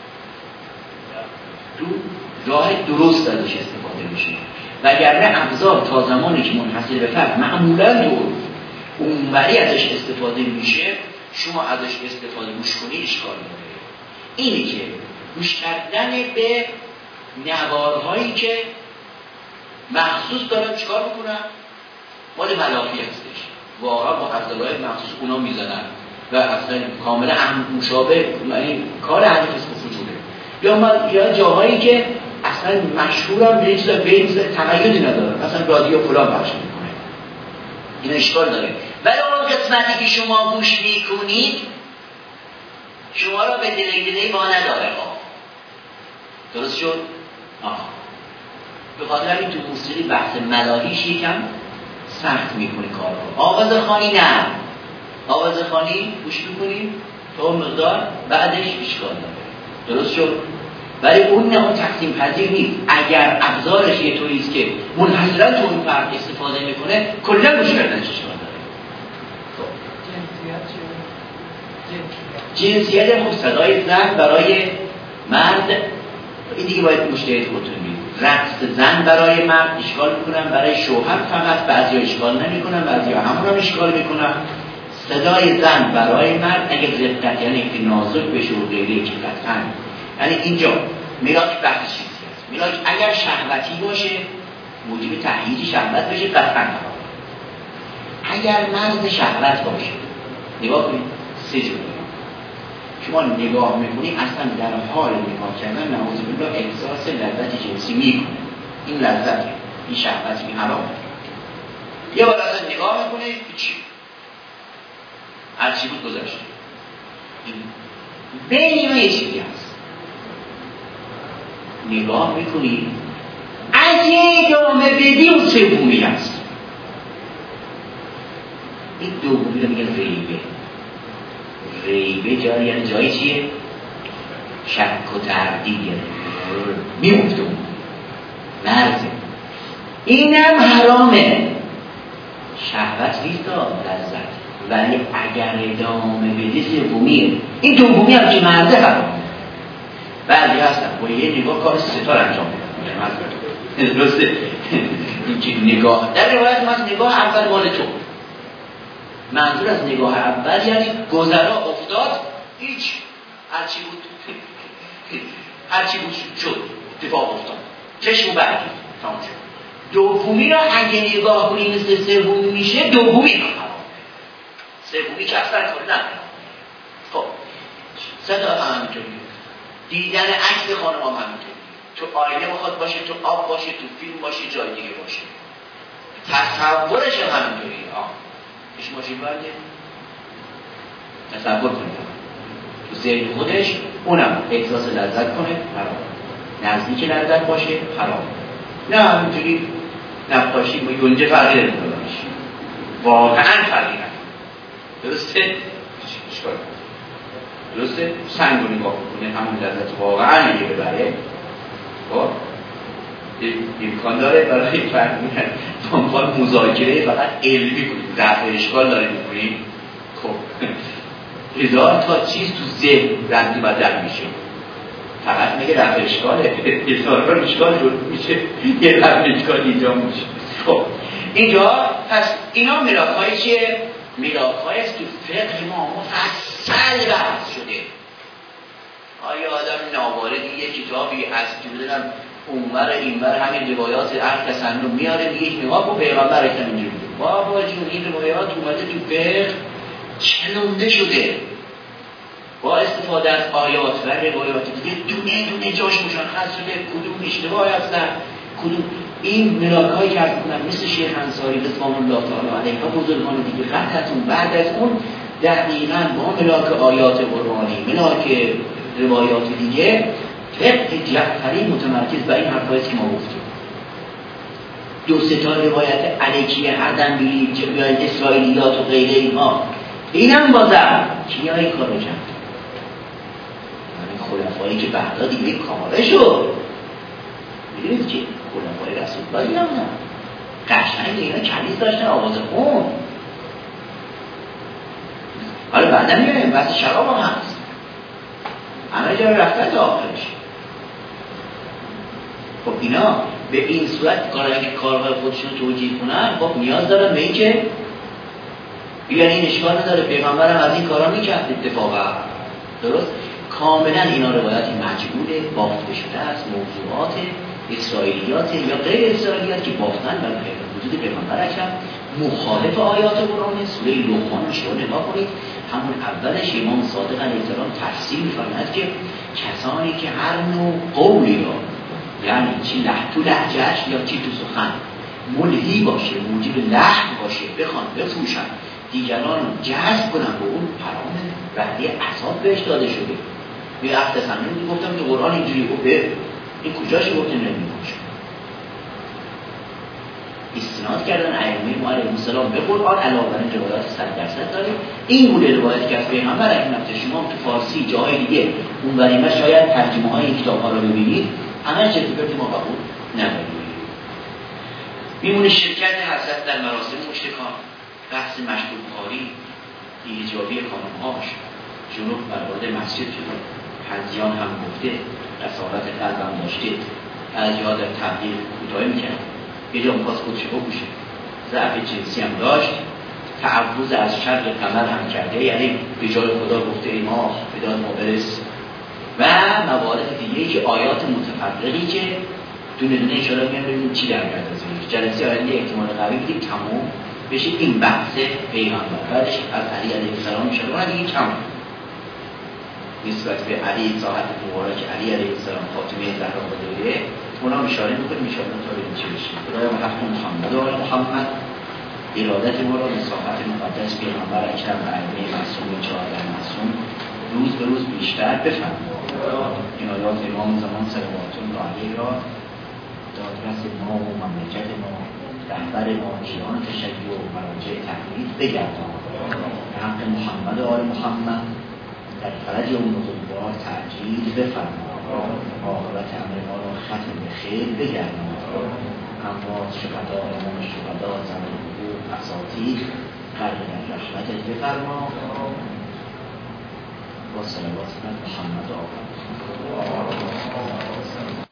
تو راه درست ازش استفاده میشه. وگرنه ابزار تا زمانی که منحصر به فرد معمولا درست اون وری ازش استفاده میشه، شما ازش استفاده گوش کنی اشکال نداره. اینی که گوش کردن به نوارهایی که مخصوص دارن چکار بکنن؟ مال ملاکی هستش، واقعا با عضلات مخصوص اونا میزنن و اصلا کاملا مشابه یعنی کار اهل فسق و فجوره. یا من یا جاهایی که اصلا مشهورم به چیزا به چیز تقییدی نداره، مثلا رادیو فلان پخش میکنه، این اشکال داره. ولی اون قسمتی که شما گوش میکنید شما را به دلی دلی با نداره ها. درست شد؟ آه. به خاطر این تو موسیقی بحث ملاحیش یکم سخت میکنه کار رو. آواز خوانی نه، آواز خوانی گوش میکنیم تا مقدار بعدش اشکال داره. درست شد؟ ولی اون نه اون تقسیم پذیر نیست. اگر ابزارش یه طوریست که منحصرا تو اون فرد استفاده میکنه کلا گوش کردنش اشکال داره. خب جنسیت جنسیت صدای زن برای مرد این دیگه باید مشتهد خودتون میدید. رقص زن برای مرد اشکال میکنن، برای شوهر فقط بعضی اشکال نمیکنن، بعضی همون هم اشکال میکنن. صدای زن برای مرد اگه رقت یعنی که نازک بشه و غیره که قطعا یعنی اینجا ملاک بحث چیزی هست. ملاک اگر شهوتی باشه موجب تهییج شهوت بشه قطعا حرام. اگر مرد شهوت باشه نگاه کنید سه جور شما نگاه میکنی اصلا در حال نگاه کردن نعوذ بالله احساس لذت جنسی میکنه، این لذت این شهوت این حرامه. یه بار اصلا نگاه میکنه هیچی هرچی بود گذاشته. بین اینا یه چیزی هست نگاه میکنی اگه ادامه بدی اون سومی هست. این دومی رو میگن ریبه. ریبه جایی یعنی جایی چیه؟ شک و تردید یعنی میمفته اون مرزه. اینم حرامه، شهوت نیست لذت، ولی اگر ادامه بدی سومیه. این دومی هم که مرزه حرامه. بعضی هستن با یه نگاه کار ستار انجام میدن. درسته؟ این که نگاه در روایت ما نگاه اول مال تو، منظور از نگاه اول یعنی گذرا افتاد هیچ هرچی بود هرچی بود شد اتفاق افتاد چشم برگی تمام شد. دومی را اگه نگاه کنی مثل سومی میشه دومی را حرام، سومی که اصلا کار نداره. خب صدا هم همینطوری، دیدن عکس خانم هم همینطوری، تو آینه بخواد باشه، تو آب باشه، تو فیلم باشه، جای دیگه باشه، تصورش هم همینطوری. آه ایش ماشین برده تصور کنید تو ذهن خودش اونم احساس لذت کنه حرام، نزدیک لذت باشه حرام. نه همینطوری نقاشی ما یونجه فرقی نمیکنه، واقعا فرقی نمیکنه. درسته؟ اشکال درسته؟ سنگ رو نگاه کنه همون لذت واقعا میگه ببره. خب امکان داره برای فرمودن دنبال مذاکره فقط علمی کنید، رفع اشکال داره میکنید. خب هزار تا چیز تو ذهن رفتی باید در میشه، فقط میگه رفع اشکاله، هزار تا اشکال جور میشه، یه رفع اشکال اینجا میشه. خب اینجا پس اینا ملاک‌های چیه؟ ملاک‌های است تو فقه ما مفصل بحث شده. آیا آدم ناواردی یه کتابی از جلدن اونور اینور همین روایات هر کسان رو میاره میگه یک نگاه با پیغمبر اکرم اینجوری بابا جون این روایات اومده تو فقه چلونده شده. با استفاده از آیات و روایات دیگه دونه دونه جاش مشخص شده کدوم اشتباه هستن، کدوم این ملاک‌هایی که عرض می‌کنم مثل شیخ انصاری رضوان الله تعالی علیه و بزرگان دیگه قطعاً بعد از اون دقیقاً با ملاک آیات قرآنی ملاک روایات دیگه فقه جعفری متمرکز بر این حرفایی که ما گفتیم. دو سه تا روایت علیکیه اردنبیلی که بیاید اسرائیلیات و غیره اینها اینم بازم کیا این کارو کرد؟ یعنی خلفایی که بعدا دیگه کامله شد. میدونید که خلفای رسول الله اینا بودن قشنگ اینا کنیز داشتن آواز خون. حالا بعدا میگم بحث شراب هم هست همه جا رفتن تا آخرش. خب اینا به این صورت کارهایی که کارهای خودشون توجیه کنن خب نیاز دارن به این که یعنی این اشکال نداره پیغمبرم از این کارا میکرد اتفاقا درست کاملا اینا روایتی مجبوره بافته شده است موضوعات اسرائیلیات یا غیر اسرائیلیات که بافتن بر وجود پیغمبر اکرم مخالف آیات قرآن. سوره لقمان شما نگاه کنید همون اولش امام صادق علیه السلام تفسیر می‌فرماید که کسانی که هر نوع قولی را یعنی چی لحن تو لهجه‌اش یا چی تو سخن ملهی باشه موجب لحن باشه بخوان بفروشن دیگران رو جذب کنن به اون حرام وحدی عذاب بهش داده شده. یه هفته سمین گفتم که قرآن اینجوری گفته این کجاش گفته نمی‌کنه استناد کردن ائمه ما علیهم السلام به قرآن علاوه بر این روایات صد درصد داره. این گونه روایت که از پیغمبر اکرم شما تو فارسی جاهای دیگه اون وریمه شاید ترجمه های این کتاب ها رو ببینید همش ارتباطی ما قبول نداریم. میمونه شرکت حضرت در مراسم مشرکان، بحث مشروع کاری، ایجابی خانم‌هاش، جنوب بر وارد مسجد شده، حنزیان هم گفته، رسالت قلب هم داشته، از جهاد در تبلیغ کوتاهی میکرد، یه جا می‌خواست خودش بکشه، ضعف جنسی هم داشت، تعوض از شر قمر هم کرده، یعنی به جای خدا گفته ای ما بداد ما برس و موارد دیگه که آیات متفرقی که دونه دونه اشاره می‌کنم ببینیم چی در میاد از این جلسه آینده احتمال قوی بدیم تمام بشه این بحث پیغمبر. بعدش از علی علیه السلام میشه اون دیگه کم نسبت به علی ساعت مبارک علی علیه السلام فاطمه زهرا بوده اونا اشاره می‌کنیم ان شاءالله تا ببینیم چی بشه. خدای به حق محمد و آل محمد ارادت ما را مساحت مقدس پیغمبر اکرم و ائمه معصوم و چهارده معصوم روز به روز بیشتر بفرمایید. این آیات امام زمان صلوات الله علیه را دادرس ما و مملکت ما رهبر ما کیان تشیع و مراجع تحریر بگردان به حق محمد و آل محمد در فرج اون بزرگوار تعجیل بفرمایید. آخرت امر ما را ختم به خیر بگردان. اموات شهدا امام شهدا زمان حقوق اساطیر غرق در رحمتت بفرما با صلوات محمد